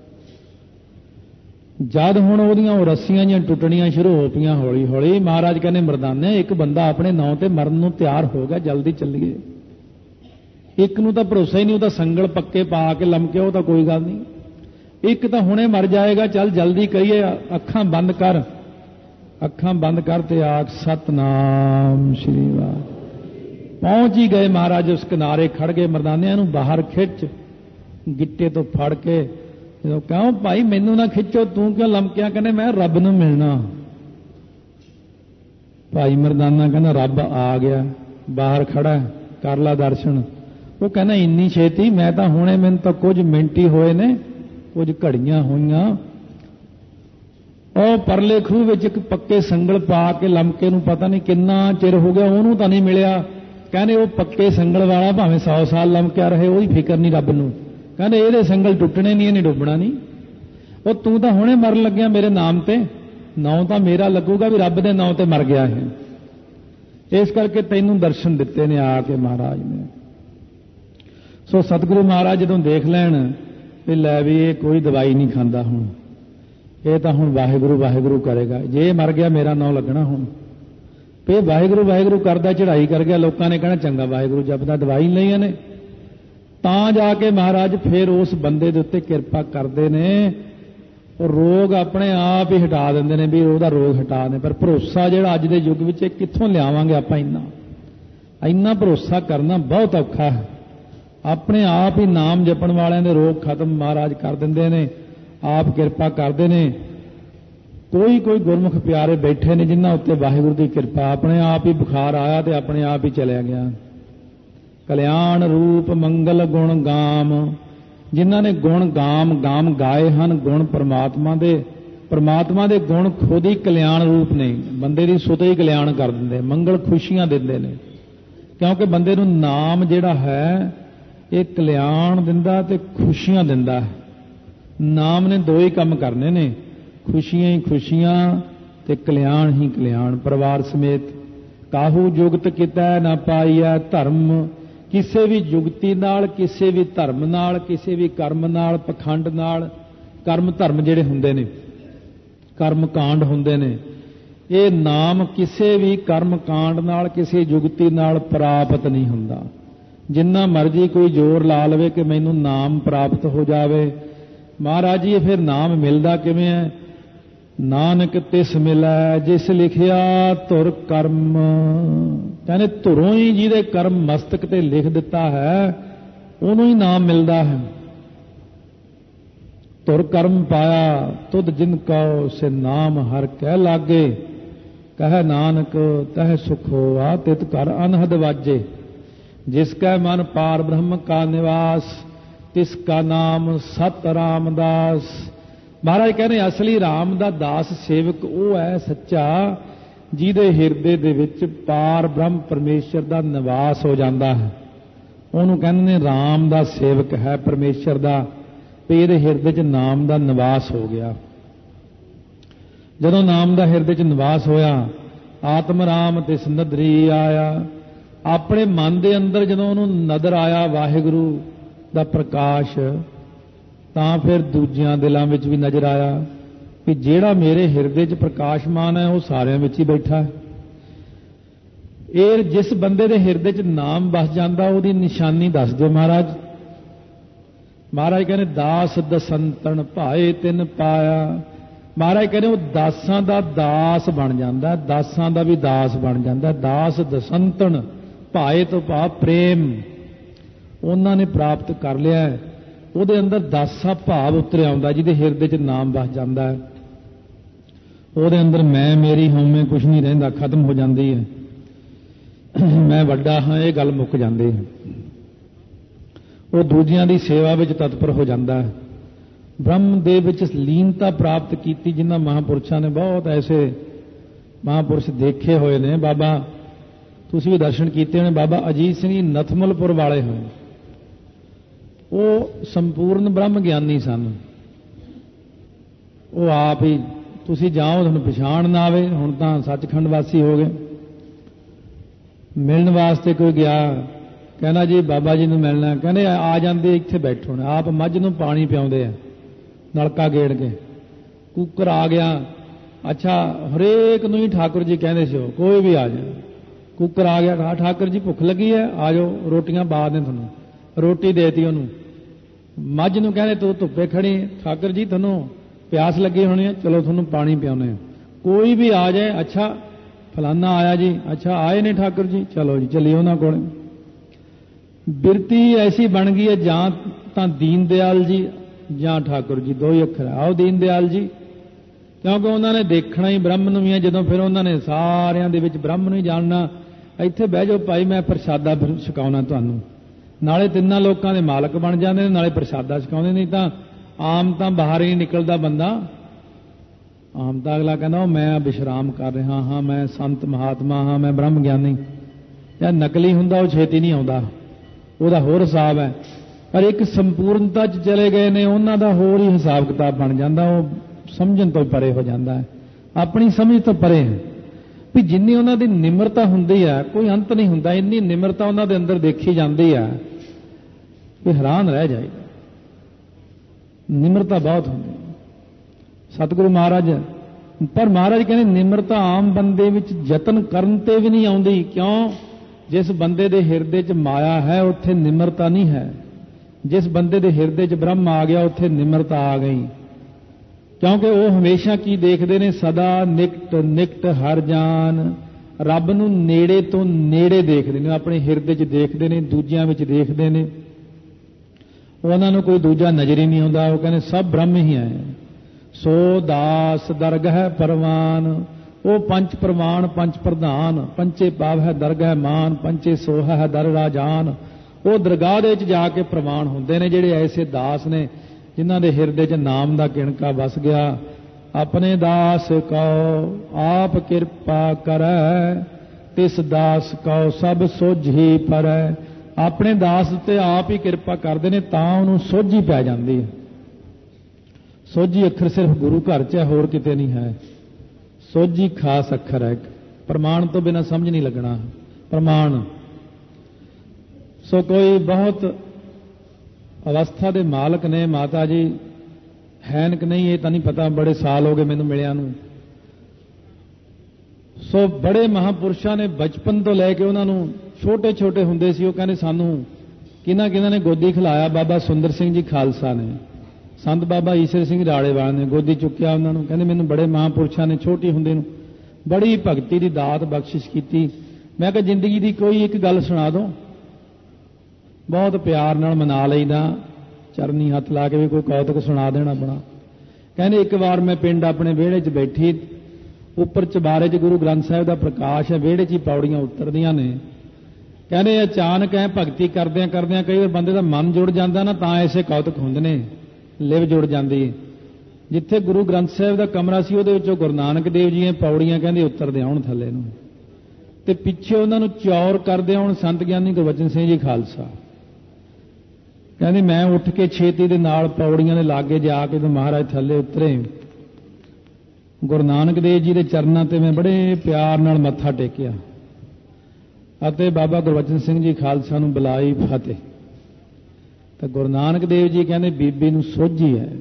ਜਦ ਹੁਣ ਉਹਦੀਆਂ ਉਹ ਰੱਸੀਆਂ ਜਿਹੀਆਂ ਟੁੱਟਣੀਆਂ ਸ਼ੁਰੂ ਹੋ ਪਈਆਂ ਹੌਲੀ ਹੌਲੀ, ਮਹਾਰਾਜ ਕਹਿੰਦੇ ਮਰਦਾਨੇ, ਇੱਕ ਬੰਦਾ ਆਪਣੇ ਨਾਂ ਤੇ ਮਰਨ ਨੂੰ ਤਿਆਰ ਹੋ ਗਿਆ, ਜਲਦੀ ਚੱਲੀਏ। ਇੱਕ ਨੂੰ ਤਾਂ ਭਰੋਸਾ ਹੀ ਨਹੀਂ, ਉਹ ਤਾਂ ਸੰਗਲ ਪੱਕੇ ਪਾ ਕੇ ਲਮਕੇ, ਉਹ ਤਾਂ ਕੋਈ ਗੱਲ ਨਹੀਂ। ਇੱਕ ਤਾਂ ਹੁਣੇ ਮਰ ਜਾਏਗਾ, ਚੱਲ ਜਲਦੀ ਕਰੀਏ, ਅੱਖਾਂ ਬੰਦ ਕਰ, ਅੱਖਾਂ ਬੰਦ ਕਰ ਤੇ ਆਖ ਸਤਨਾਮ ਸ਼੍ਰੀ ਵਾਹਿਗੁਰੂ। ਪਹੁੰਚ ਹੀ ਗਏ ਮਹਾਰਾਜ, ਉਸ ਕਿਨਾਰੇ ਖੜ ਗਏ, ਮਰਦਾਨਿਆਂ ਨੂੰ ਬਾਹਰ ਖਿੱਚ, ਗਿੱਟੇ ਤੋਂ ਫੜ ਕੇ ਜਦੋਂ ਕਹੋ ਭਾਈ ਮੈਨੂੰ ਨਾ ਖਿੱਚੋ, ਤੂੰ ਕਿਉਂ ਲਮਕਿਆ? ਕਹਿੰਦੇ ਮੈਂ ਰੱਬ ਨੂੰ ਮਿਲਣਾ। ਭਾਈ ਮਰਦਾਨਾ ਕਹਿੰਦਾ ਰੱਬ ਆ ਗਿਆ, ਬਾਹਰ ਖੜਾ, ਕਰ ਲਾ ਦਰਸ਼ਨ। ਉਹ ਕਹਿੰਦਾ ਇੰਨੀ ਛੇਤੀ? ਮੈਂ ਤਾਂ ਹੁਣੇ, ਮੈਨੂੰ ਤਾਂ ਕੁਝ ਮਿੰਟ ਹੀ ਹੋਏ ਨੇ, ਕੁਝ ਘੜੀਆਂ ਹੋਈਆਂ। ਉਹ ਪਰਲੇ ਖੂਹ ਵਿੱਚ ਇੱਕ ਪੱਕੇ ਸੰਗਲ ਪਾ ਕੇ ਲਮਕੇ ਨੂੰ ਪਤਾ ਨਹੀਂ ਕਿੰਨਾ ਚਿਰ ਹੋ ਗਿਆ, ਉਹਨੂੰ ਤਾਂ ਨਹੀਂ ਮਿਲਿਆ। ਕਹਿੰਦੇ ਉਹ ਪੱਕੇ ਸੰਗਲ ਵਾਲਾ ਭਾਵੇਂ 100 ਸਾਲ ਲਮਕਿਆ ਰਹੇ, ਉਹਦੀ ਫਿਕਰ ਨਹੀਂ ਰੱਬ ਨੂੰ। ਕਹਿੰਦੇ ਇਹਦੇ ਸੰਗਲ ਟੁੱਟਣੇ ਨਹੀਂ, ਇਹਨੇ ਡੁੱਬਣਾ ਨਹੀਂ। ਉਹ ਤੂੰ ਤਾਂ ਹੁਣੇ ਮਰਨ ਲੱਗਿਆ ਮੇਰੇ ਨਾਮ ਤੇ, ਨਾਂ ਤਾਂ ਮੇਰਾ ਲੱਗੂਗਾ ਵੀ ਰੱਬ ਦੇ ਨਾਂ ਤੇ ਮਰ ਗਿਆ ਹੈ। ਇਸ ਕਰਕੇ ਤੈਨੂੰ ਦਰਸ਼ਨ ਦਿੱਤੇ ਨੇ ਆ ਕੇ ਮਹਾਰਾਜ ਨੇ। ਸੋ ਸਤਿਗੁਰੂ ਮਹਾਰਾਜ ਜਦੋਂ ਦੇਖ ਲੈਣ ਵੀ ਲੈ ਵੀ ਇਹ ਕੋਈ ਦਵਾਈ ਨਹੀਂ ਖਾਂਦਾ, ਹੁਣ ਇਹ ਤਾਂ ਹੁਣ ਵਾਹਿਗੁਰੂ ਵਾਹਿਗੁਰੂ ਕਰੇਗਾ, ਜੇ ਇਹ ਮਰ ਗਿਆ ਮੇਰਾ ਨਾਂ ਲੱਗਣਾ। ਹੁਣ ਇਹ ਵਾਹਿਗੁਰੂ ਵਾਹਿਗੁਰੂ ਕਰਦਾ, ਚੜ੍ਹਾਈ ਕਰ ਗਿਆ, ਲੋਕਾਂ ਨੇ ਕਹਿਣਾ ਚੰਗਾ ਵਾਹਿਗੁਰੂ ਜਪਦਾ, ਦਵਾਈ ਲਈ ਇਹਨੇ। ਤਾਂ ਜਾ ਕੇ ਮਹਾਰਾਜ ਫਿਰ ਉਸ ਬੰਦੇ ਦੇ ਉੱਤੇ ਕਿਰਪਾ ਕਰਦੇ ਨੇ, ਉਹ ਰੋਗ ਆਪਣੇ ਆਪ ਹੀ ਹਟਾ ਦਿੰਦੇ ਨੇ, ਵੀ ਉਹਦਾ ਰੋਗ ਹਟਾ ਦੇ। ਪਰ ਭਰੋਸਾ ਜਿਹੜਾ ਅੱਜ ਦੇ ਯੁੱਗ ਵਿੱਚ ਕਿੱਥੋਂ ਲਿਆਵਾਂਗੇ ਆਪਾਂ? ਇੰਨਾ ਭਰੋਸਾ ਕਰਨਾ ਬਹੁਤ ਔਖਾ ਹੈ। ਆਪਣੇ ਆਪ ਹੀ ਨਾਮ ਜਪਣ ਵਾਲਿਆਂ ਦੇ ਰੋਗ ਖਤਮ ਮਹਾਰਾਜ ਕਰ ਦਿੰਦੇ ਨੇ, ਆਪ ਕਿਰਪਾ ਕਰਦੇ ਨੇ। ਕੋਈ ਗੁਰਮੁਖ ਪਿਆਰੇ ਬੈਠੇ ਨੇ ਜਿਨ੍ਹਾਂ ਉੱਤੇ ਵਾਹਿਗੁਰੂ ਦੀ ਕਿਰਪਾ, ਆਪਣੇ ਆਪ ਹੀ ਬੁਖਾਰ ਆਇਆ ਤੇ ਆਪਣੇ ਆਪ ਹੀ ਚਲਿਆ ਗਿਆ। ਕਲਿਆਣ ਰੂਪ ਮੰਗਲ ਗੁਣ ਗਾਮ, ਜਿਨ੍ਹਾਂ ਨੇ ਗੁਣ ਗਾਮ ਗਾਏ ਹਨ, ਗੁਣ ਪਰਮਾਤਮਾ ਦੇ ਗੁਣ ਖੁਦ ਹੀ ਕਲਿਆਣ ਰੂਪ ਨੇ, ਬੰਦੇ ਦੀ ਸੁਤ ਹੀ ਕਲਿਆਣ ਕਰ ਦਿੰਦੇ, ਮੰਗਲ ਖੁਸ਼ੀਆਂ ਦਿੰਦੇ ਨੇ। ਕਿਉਂਕਿ ਬੰਦੇ ਨੂੰ ਨਾਮ ਜਿਹੜਾ ਹੈ ਇਹ ਕਲਿਆਣ ਦਿੰਦਾ ਤੇ ਖੁਸ਼ੀਆਂ ਦਿੰਦਾ ਹੈ। ਨਾਮ ਨੇ ਦੋ ਹੀ ਕੰਮ ਕਰਨੇ ਨੇ, ਖੁਸ਼ੀਆਂ ਹੀ ਖੁਸ਼ੀਆਂ ਤੇ ਕਲਿਆਣ ਹੀ ਕਲਿਆਣ। ਪਰਿਵਾਰ ਸਮੇਤ ਕਾਹੂ ਜੁਗਤ ਕੀਤਾ ਨਾ ਪਾਈਐ ਧਰਮ, ਕਿਸੇ ਵੀ ਜੁਗਤੀ ਨਾਲ, ਕਿਸੇ ਵੀ ਧਰਮ ਨਾਲ, ਕਿਸੇ ਵੀ ਕਰਮ ਨਾਲ, ਪਖੰਡ ਨਾਲ, ਕਰਮ ਧਰਮ ਜਿਹੜੇ ਹੁੰਦੇ ਨੇ, ਕਰਮ ਕਾਂਡ ਹੁੰਦੇ ਨੇ, ਇਹ ਨਾਮ ਕਿਸੇ ਵੀ ਕਰਮ ਕਾਂਡ ਨਾਲ, ਕਿਸੇ ਜੁਗਤੀ ਨਾਲ ਪ੍ਰਾਪਤ ਨਹੀਂ ਹੁੰਦਾ। ਜਿੰਨਾ ਮਰਜ਼ੀ ਕੋਈ ਜ਼ੋਰ ਲਾ ਲਵੇ ਕਿ ਮੈਨੂੰ ਨਾਮ ਪ੍ਰਾਪਤ ਹੋ ਜਾਵੇ, ਮਹਾਰਾਜ ਜੀ ਇਹ ਫਿਰ ਨਾਮ ਮਿਲਦਾ ਕਿਵੇਂ ਹੈ? ਨਾਨਕ ਤਿਸ ਮਿਲੈ ਜਿਸ ਲਿਖਿਆ ਧੁਰ ਕਰਮ। ਕਹਿੰਦੇ ਧੁਰੋਂ ਹੀ ਜਿਹਦੇ ਕਰਮ ਮਸਤਕ ਤੇ ਲਿਖ ਦਿੱਤਾ ਹੈ ਉਹਨੂੰ ਹੀ ਨਾਮ ਮਿਲਦਾ ਹੈ। ਧੁਰ ਕਰਮ ਪਾਇਆ ਤੁਧ ਜਿਨ ਕਉ ਸੇ ਨਾਮ ਹਰ ਕਹਿ ਲਾਗੇ, ਕਹਿ ਨਾਨਕ ਤਹਿ ਸੁਖ ਹੋਆ ਤਿਤ ਕਰ ਅਨਹਦ ਵਾਜੇ। ਜਿਸ ਕੈ ਮਨ ਪਾਰ ਬ੍ਰਹਮ ਕਾ ਨਿਵਾਸ, ਤਿਸ ਕਾ ਨਾਮ ਸਤ ਰਾਮਦਾਸ। ਮਹਾਰਾਜ ਕਹਿੰਦੇ ਅਸਲੀ ਰਾਮ ਦਾ ਦਾਸ ਸੇਵਕ ਉਹ ਹੈ ਸੱਚਾ, ਜਿਹਦੇ ਹਿਰਦੇ ਦੇ ਵਿੱਚ ਪਾਰ ਬ੍ਰਹਮ ਪਰਮੇਸ਼ਰ ਦਾ ਨਿਵਾਸ ਹੋ ਜਾਂਦਾ ਹੈ। ਉਹਨੂੰ ਕਹਿੰਦੇ ਨੇ ਰਾਮ ਦਾ ਸੇਵਕ ਹੈ ਪਰਮੇਸ਼ਰ ਦਾ, ਤੇ ਇਹਦੇ ਹਿਰਦੇ 'ਚ ਨਾਮ ਦਾ ਨਿਵਾਸ ਹੋ ਗਿਆ। ਜਦੋਂ ਨਾਮ ਦਾ ਹਿਰਦੇ 'ਚ ਨਿਵਾਸ ਹੋਇਆ, ਆਤਮ ਰਾਮ ਤਿਸ ਨਦਰੀ ਆਇਆ। ਆਪਣੇ ਮਨ ਦੇ ਅੰਦਰ ਜਦੋਂ ਉਹਨੂੰ ਨਦਰ ਆਇਆ ਵਾਹਿਗੁਰੂ ਦਾ ਪ੍ਰਕਾਸ਼, ਤਾਂ ਫਿਰ ਦੂਜਿਆਂ ਦਿਲਾਂ ਵਿੱਚ ਵੀ ਨਜ਼ਰ ਆਇਆ ਕਿ ਜਿਹੜਾ ਮੇਰੇ ਹਿਰਦੇ 'ਚ ਪ੍ਰਕਾਸ਼ਮਾਨ ਹੈ ਉਹ ਸਾਰਿਆਂ ਵਿੱਚ ਹੀ ਬੈਠਾ ਹੈ। ਇਹ ਜਿਸ ਬੰਦੇ ਦੇ ਹਿਰਦੇ 'ਚ ਨਾਮ ਵਸ ਜਾਂਦਾ ਉਹਦੀ ਨਿਸ਼ਾਨੀ ਦੱਸ ਦਿਓ ਮਹਾਰਾਜ। ਮਹਾਰਾਜ ਕਹਿੰਦੇ ਦਾਸ ਦਸੰਤਨ ਭਾਏ ਤਿਨ ਪਾਇਆ। ਮਹਾਰਾਜ ਕਹਿੰਦੇ ਉਹ ਦਾਸਾਂ ਦਾ ਦਾਸ ਬਣ ਜਾਂਦਾ, ਦਾਸਾਂ ਦਾ ਵੀ ਦਾਸ ਬਣ ਜਾਂਦਾ। ਦਾਸ ਦਸੰਤਨ ਭਾਏ ਤੋਂ ਭਾਵ ਪ੍ਰੇਮ, ਉਹਨਾਂ ਨੇ ਪ੍ਰਾਪਤ ਕਰ ਲਿਆ। ਉਹਦੇ ਅੰਦਰ ਦਾਸਾ ਭਾਵ ਉਤਰ ਆਉਂਦਾ, ਜਿਹਦੇ ਹਿਰਦੇ 'ਚ ਨਾਮ ਵਸ ਜਾਂਦਾ ਹੈ। ਉਹਦੇ ਅੰਦਰ ਮੈਂ ਮੇਰੀ ਹਉਮੈ ਕੁਛ ਨਹੀਂ ਰਹਿੰਦਾ, ਖਤਮ ਹੋ ਜਾਂਦੀ ਹੈ। ਮੈਂ ਵੱਡਾ ਹਾਂ ਇਹ ਗੱਲ ਮੁੱਕ ਜਾਂਦੀ ਹੈ। ਉਹ ਦੂਜਿਆਂ ਦੀ ਸੇਵਾ ਵਿੱਚ ਤਤਪਰ ਹੋ ਜਾਂਦਾ ਹੈ। ਬ੍ਰਹਮ ਦੇ ਵਿੱਚ ਲੀਨਤਾ ਪ੍ਰਾਪਤ ਕੀਤੀ। ਜਿਨ੍ਹਾਂ ਮਹਾਂਪੁਰਸ਼ਾਂ ਨੇ ਬਹੁਤ ਐਸੇ ਮਹਾਂਪੁਰਸ਼ ਦੇਖੇ ਹੋਏ ਨੇ, ਬਾਬਾ ਤੁਸੀਂ ਵੀ ਦਰਸ਼ਨ ਕੀਤੇ ਹੋਣੇ, ਬਾਬਾ ਅਜੀਤ ਸਿੰਘ ਜੀ ਨਥਮਲਪੁਰ ਵਾਲੇ ਹੋਏ, ਉਹ ਸੰਪੂਰਨ ਬ੍ਰਹਮ ਗਿਆਨੀ ਸਨ। ਉਹ ਆਪ ਹੀ, ਤੁਸੀਂ ਜਾਓ ਤੁਹਾਨੂੰ ਪਛਾਣ ਨਾ ਆਵੇ, ਹੁਣ ਤਾਂ ਸੱਚਖੰਡ ਵਾਸੀ ਹੋ ਗਏ। ਮਿਲਣ ਵਾਸਤੇ ਕੋਈ ਗਿਆ, ਕਹਿੰਦਾ ਜੀ ਬਾਬਾ ਜੀ ਨੂੰ ਮਿਲਣਾ, ਕਹਿੰਦੇ ਆ ਜਾਂਦੇ ਇੱਥੇ ਬੈਠੋ ਨੇ। ਆਪ ਮੱਝ ਨੂੰ ਪਾਣੀ ਪਿਆਉਂਦੇ ਆ ਨਲਕਾ ਗੇੜ ਕੇ। ਕੁੱਕਰ ਆ ਗਿਆ, ਅੱਛਾ ਹਰੇਕ ਨੂੰ ਹੀ ਠਾਕੁਰ ਜੀ ਕਹਿੰਦੇ ਸੀ, ਉਹ ਕੋਈ ਵੀ ਆ ਜਾਏ। ਕੁੱਕਰ ਆ ਗਿਆ, ਠਾਕੁਰ ਜੀ ਭੁੱਖ ਲੱਗੀ ਹੈ, ਆ ਜਾਓ ਰੋਟੀਆਂ ਬਾਅਦ ਨੇ ਤੁਹਾਨੂੰ। ਰੋਟੀ ਦੇਤੀ ਉਹਨੂੰ, ਮੱਝ ਨੂੰ ਕਹਿੰਦੇ ਤੂੰ ਧੁੱਪੇ ਖੜੀ, ਠਾਕਰ ਜੀ ਤੁਹਾਨੂੰ ਪਿਆਸ ਲੱਗੀ ਹੋਣੀ ਹੈ, ਚਲੋ ਤੁਹਾਨੂੰ ਪਾਣੀ ਪਿਆਉਂਦੇ ਹਾਂ। ਕੋਈ ਵੀ ਆ ਜਾਏ, ਅੱਛਾ ਫਲਾਨਾ ਆਇਆ ਜੀ, ਅੱਛਾ ਆਏ ਨੇ ਠਾਕਰ ਜੀ, ਚਲੋ ਜੀ ਚੱਲੀਏ ਉਹਨਾਂ ਕੋਲ। ਬਿਰਤੀ ਐਸੀ ਬਣ ਗਈ ਹੈ, ਜਾਂ ਤਾਂ ਦੀਨ ਦਿਆਲ ਜੀ ਜਾਂ ਠਾਕੁਰ ਜੀ, ਦੋ ਹੀ ਅੱਖਰ। ਆਓ ਦੀਨ ਦਿਆਲ ਜੀ, ਕਿਉਂਕਿ ਉਹਨਾਂ ਨੇ ਦੇਖਣਾ ਹੀ ਬ੍ਰਹਮ ਨੂੰ ਵੀ ਹੈ। ਜਦੋਂ ਫਿਰ ਉਹਨਾਂ ਨੇ ਸਾਰਿਆਂ ਦੇ ਵਿੱਚ ਬ੍ਰਹਮ ਨੂੰ ਹੀ ਜਾਣਨਾ, ਇੱਥੇ ਬਹਿ ਜਾਓ ਭਾਈ, ਮੈਂ ਪ੍ਰਸ਼ਾਦਾ ਛਕਾਉਣਾ ਤੁਹਾਨੂੰ। ਨਾਲੇ ਤਿੰਨਾਂ ਲੋਕਾਂ ਦੇ ਮਾਲਕ ਬਣ ਜਾਂਦੇ ਨੇ, ਨਾਲੇ ਪ੍ਰਸ਼ਾਦਾ ਛਕਾਉਂਦੇ। ਨਹੀਂ ਤਾਂ ਆਮ ਤਾਂ ਬਾਹਰ ਹੀ ਨਹੀਂ ਨਿਕਲਦਾ ਬੰਦਾ। ਆਮ ਤਾਂ ਅਗਲਾ ਕਹਿੰਦਾ ਮੈਂ ਵਿਸ਼ਰਾਮ ਕਰ ਰਿਹਾ ਹਾਂ, ਮੈਂ ਸੰਤ ਮਹਾਤਮਾ ਹਾਂ, ਮੈਂ ਬ੍ਰਹਮ ਗਿਆਨੀ। ਜਾਂ ਨਕਲੀ ਹੁੰਦਾ ਉਹ ਛੇਤੀ ਨਹੀਂ ਆਉਂਦਾ, ਉਹਦਾ ਹੋਰ ਹਿਸਾਬ ਹੈ। ਪਰ ਇੱਕ ਸੰਪੂਰਨਤਾ 'ਚ ਚਲੇ ਗਏ ਨੇ, ਉਹਨਾਂ ਦਾ ਹੋਰ ਹੀ ਹਿਸਾਬ ਕਿਤਾਬ ਬਣ ਜਾਂਦਾ। ਉਹ ਸਮਝਣ ਤੋਂ ਪਰੇ ਹੋ ਜਾਂਦਾ ਹੈ, ਆਪਣੀ ਸਮਝ ਤੋਂ ਪਰੇ ਹੈ। ਵੀ ਜਿੰਨੀ ਉਹਨਾਂ ਦੀ ਨਿਮਰਤਾ ਹੁੰਦੀ ਹੈ, ਕੋਈ ਅੰਤ ਨਹੀਂ ਹੁੰਦਾ। ਇੰਨੀ ਨਿਮਰਤਾ ਉਹਨਾਂ ਦੇ ਅੰਦਰ ਦੇਖੀ ਜਾਂਦੀ ਹੈ ਕਿ ਹੈਰਾਨ ਰਹਿ ਜਾਏਗਾ। ਨਿਮਰਤਾ ਬਹੁਤ ਹੁੰਦੀ ਸਤਿਗੁਰੂ ਮਹਾਰਾਜ। ਪਰ ਮਹਾਰਾਜ ਕਹਿੰਦੇ ਨਿਮਰਤਾ ਆਮ ਬੰਦੇ ਵਿੱਚ ਯਤਨ ਕਰਨ ਤੇ ਵੀ ਨਹੀਂ ਆਉਂਦੀ। ਕਿਉਂ? ਜਿਸ ਬੰਦੇ ਦੇ ਹਿਰਦੇ 'ਚ ਮਾਇਆ ਹੈ, ਉੱਥੇ ਨਿਮਰਤਾ ਨਹੀਂ ਹੈ। ਜਿਸ ਬੰਦੇ ਦੇ ਹਿਰਦੇ 'ਚ ਬ੍ਰਹਮ ਆ ਗਿਆ, ਉੱਥੇ ਨਿਮਰਤਾ ਆ ਗਈ। ਕਿਉਂਕਿ ਉਹ ਹਮੇਸ਼ਾ ਕੀ ਦੇਖਦੇ ਨੇ? ਸਦਾ ਨਿਕਟ ਨਿਕਟ ਹਰ ਜਾਨ। ਰੱਬ ਨੂੰ ਨੇੜੇ ਤੋਂ ਨੇੜੇ ਦੇਖਦੇ ਨੇ, ਆਪਣੇ ਹਿਰਦੇ 'ਚ ਦੇਖਦੇ ਨੇ, ਦੂਜਿਆਂ ਵਿੱਚ ਦੇਖਦੇ ਨੇ। ਉਹਨਾਂ ਨੂੰ ਕੋਈ ਦੂਜਾ ਨਜ਼ਰ ਹੀ ਨਹੀਂ ਆਉਂਦਾ। ਉਹ ਕਹਿੰਦੇ ਸਭ ਬ੍ਰਹਮ ਹੀ ਹੈ। ਸੋ ਦਾਸ ਦਰਗਹਿ ਪਰਵਾਨ। ਉਹ ਪੰਜ ਪ੍ਰਮਾਣ ਪੰਜ ਪ੍ਰਧਾਨ। ਪੰਚੇ ਪਾਵ ਹੈ ਦਰਗਹਿ ਮਾਨ, ਪੰਚੇ ਸੋਹ ਹੈ ਦਰ ਰਾਜਾਨ। ਉਹ ਦਰਗਾਹ ਦੇ ਵਿੱਚ ਜਾ ਕੇ ਪ੍ਰਮਾਣ ਹੁੰਦੇ ਨੇ, ਜਿਹੜੇ ਐਸੇ ਦਾਸ ਨੇ ਜਿਨ੍ਹਾਂ ਦੇ ਹਿਰਦੇ 'ਚ ਨਾਮ ਦਾ ਕਿਣਕਾ ਵਸ ਗਿਆ। ਆਪਣੇ ਦਾਸ ਕਉ ਆਪ ਕਿਰਪਾ ਕਰੈ, ਤਿਸ ਦਾਸ ਕਉ ਸਭ ਸੋਝੀ ਪਰੈ। ਆਪਣੇ ਦਾਸ ਉੱਤੇ ਆਪ ਹੀ ਕਿਰਪਾ ਕਰਦੇ ਨੇ, ਤਾਂ ਉਹਨੂੰ ਸੋਝੀ ਪੈ ਜਾਂਦੀ ਹੈ। ਸੋਝੀ ਅੱਖਰ ਸਿਰਫ ਗੁਰੂ ਘਰ 'ਚ ਹੈ, ਹੋਰ ਕਿਤੇ ਨਹੀਂ ਹੈ। ਸੋਝੀ ਖਾਸ ਅੱਖਰ ਹੈ। ਪ੍ਰਮਾਣ ਤੋਂ ਬਿਨਾਂ ਸਮਝ ਨਹੀਂ ਲੱਗਣਾ। ਪ੍ਰਮਾਣ ਸੋ ਕੋਈ ਬਹੁਤ ਅਵਸਥਾ ਦੇ ਮਾਲਕ ਨੇ ਮਾਤਾ ਜੀ, ਹੈਨ ਕਿ ਨਹੀਂ ਇਹ ਤਾਂ ਨਹੀਂ ਪਤਾ, ਬੜੇ ਸਾਲ ਹੋ ਗਏ ਮੈਨੂੰ ਮਿਲਿਆ ਨੂੰ। ਸੋ ਬੜੇ ਮਹਾਂਪੁਰਸ਼ਾਂ ਨੇ ਬਚਪਨ ਤੋਂ ਲੈ ਕੇ ਉਹਨਾਂ ਨੂੰ, ਛੋਟੇ ਛੋਟੇ ਹੁੰਦੇ ਸੀ ਉਹ ਕਹਿੰਦੇ ਸਾਨੂੰ ਕਿਹਨਾਂ ਨੇ ਗੋਦੀ ਖਿਲਾਇਆ? ਬਾਬਾ ਸੁੰਦਰ ਸਿੰਘ ਜੀ ਖਾਲਸਾ ਨੇ, ਸੰਤ ਬਾਬਾ ਈਸ਼ਰ ਸਿੰਘ ਰਾੜੇਵਾਲ ਨੇ ਗੋਦੀ ਚੁੱਕਿਆ ਉਹਨਾਂ ਨੂੰ। ਕਹਿੰਦੇ ਮੈਨੂੰ ਬੜੇ ਮਹਾਂਪੁਰਸ਼ਾਂ ਨੇ ਛੋਟੀ ਹੁੰਦੇ ਨੂੰ ਬੜੀ ਭਗਤੀ ਦੀ ਦਾਤ ਬਖਸ਼ਿਸ਼ ਕੀਤੀ। ਮੈਂ ਕਿਹਾ ਜ਼ਿੰਦਗੀ ਦੀ ਕੋਈ ਇੱਕ ਗੱਲ ਸੁਣਾ ਦਿਓ। ਬਹੁਤ ਪਿਆਰ ਨਾਲ ਮਨਾ ਲਈਦਾ, ਚਰਨੀ ਹੱਥ ਲਾ ਕੇ ਵੀ ਕੋਈ ਕੌਤਕ ਸੁਣਾ ਦੇਣਾ ਆਪਣਾ। ਕਹਿੰਦੇ ਇੱਕ ਵਾਰ ਮੈਂ ਪਿੰਡ ਆਪਣੇ ਵਿਹੜੇ 'ਚ ਬੈਠੀ, ਉੱਪਰ ਚਬਾਰੇ 'ਚ ਗੁਰੂ ਗ੍ਰੰਥ ਸਾਹਿਬ ਦਾ ਪ੍ਰਕਾਸ਼ ਹੈ, ਵਿਹੜੇ 'ਚ ਹੀ ਪੌੜੀਆਂ ਉਤਰਦੀਆਂ ਨੇ। ਕਹਿੰਦੇ ਅਚਾਨਕ ਐ ਭਗਤੀ ਕਰਦਿਆਂ ਕਰਦਿਆਂ ਕਈ ਵਾਰ ਬੰਦੇ ਦਾ ਮਨ ਜੁੜ ਜਾਂਦਾ ਨਾ, ਤਾਂ ਐਸੇ ਕੌਤਕ ਹੁੰਦੇ ਨੇ, ਲਿਵ ਜੁੜ ਜਾਂਦੀ ਹੈ। ਜਿੱਥੇ ਗੁਰੂ ਗ੍ਰੰਥ ਸਾਹਿਬ ਦਾ ਕਮਰਾ ਸੀ, ਉਹਦੇ ਵਿੱਚੋਂ ਗੁਰੂ ਨਾਨਕ ਦੇਵ ਜੀ ਦੀਆਂ ਪੌੜੀਆਂ ਕਹਿੰਦੇ ਉਤਰਦੇ ਆਉਣ ਥੱਲੇ ਨੂੰ, ਤੇ ਪਿੱਛੇ ਉਹਨਾਂ ਨੂੰ ਚੌਰ ਕਰਦੇ ਆਉਣ ਸੰਤ ਗਿਆਨੀ ਗੁਰਬਚਨ ਸਿੰਘ ਜੀ ਖਾਲਸਾ। ਕਹਿੰਦੇ ਮੈਂ ਉੱਠ ਕੇ ਛੇਤੀ ਦੇ ਨਾਲ ਪੌੜੀਆਂ ਦੇ ਲਾਗੇ ਜਾ ਕੇ ਤੇ ਮਹਾਰਾਜ ਥੱਲੇ ਉਤਰੇ। ਗੁਰੂ ਨਾਨਕ ਦੇਵ ਜੀ ਦੇ ਚਰਨਾਂ ਤੇ ਮੈਂ ਬੜੇ ਪਿਆਰ ਨਾਲ ਮੱਥਾ ਟੇਕਿਆ ਅਤੇ ਬਾਬਾ ਗੁਰਬਚਨ ਸਿੰਘ ਜੀ ਖਾਲਸਾ ਨੂੰ ਬੁਲਾਈ ਫਤਿਹ। ਤਾਂ ਗੁਰੂ ਨਾਨਕ ਦੇਵ ਜੀ ਕਹਿੰਦੇ ਬੀਬੀ ਨੂੰ ਸੋਝੀ ਹੈ।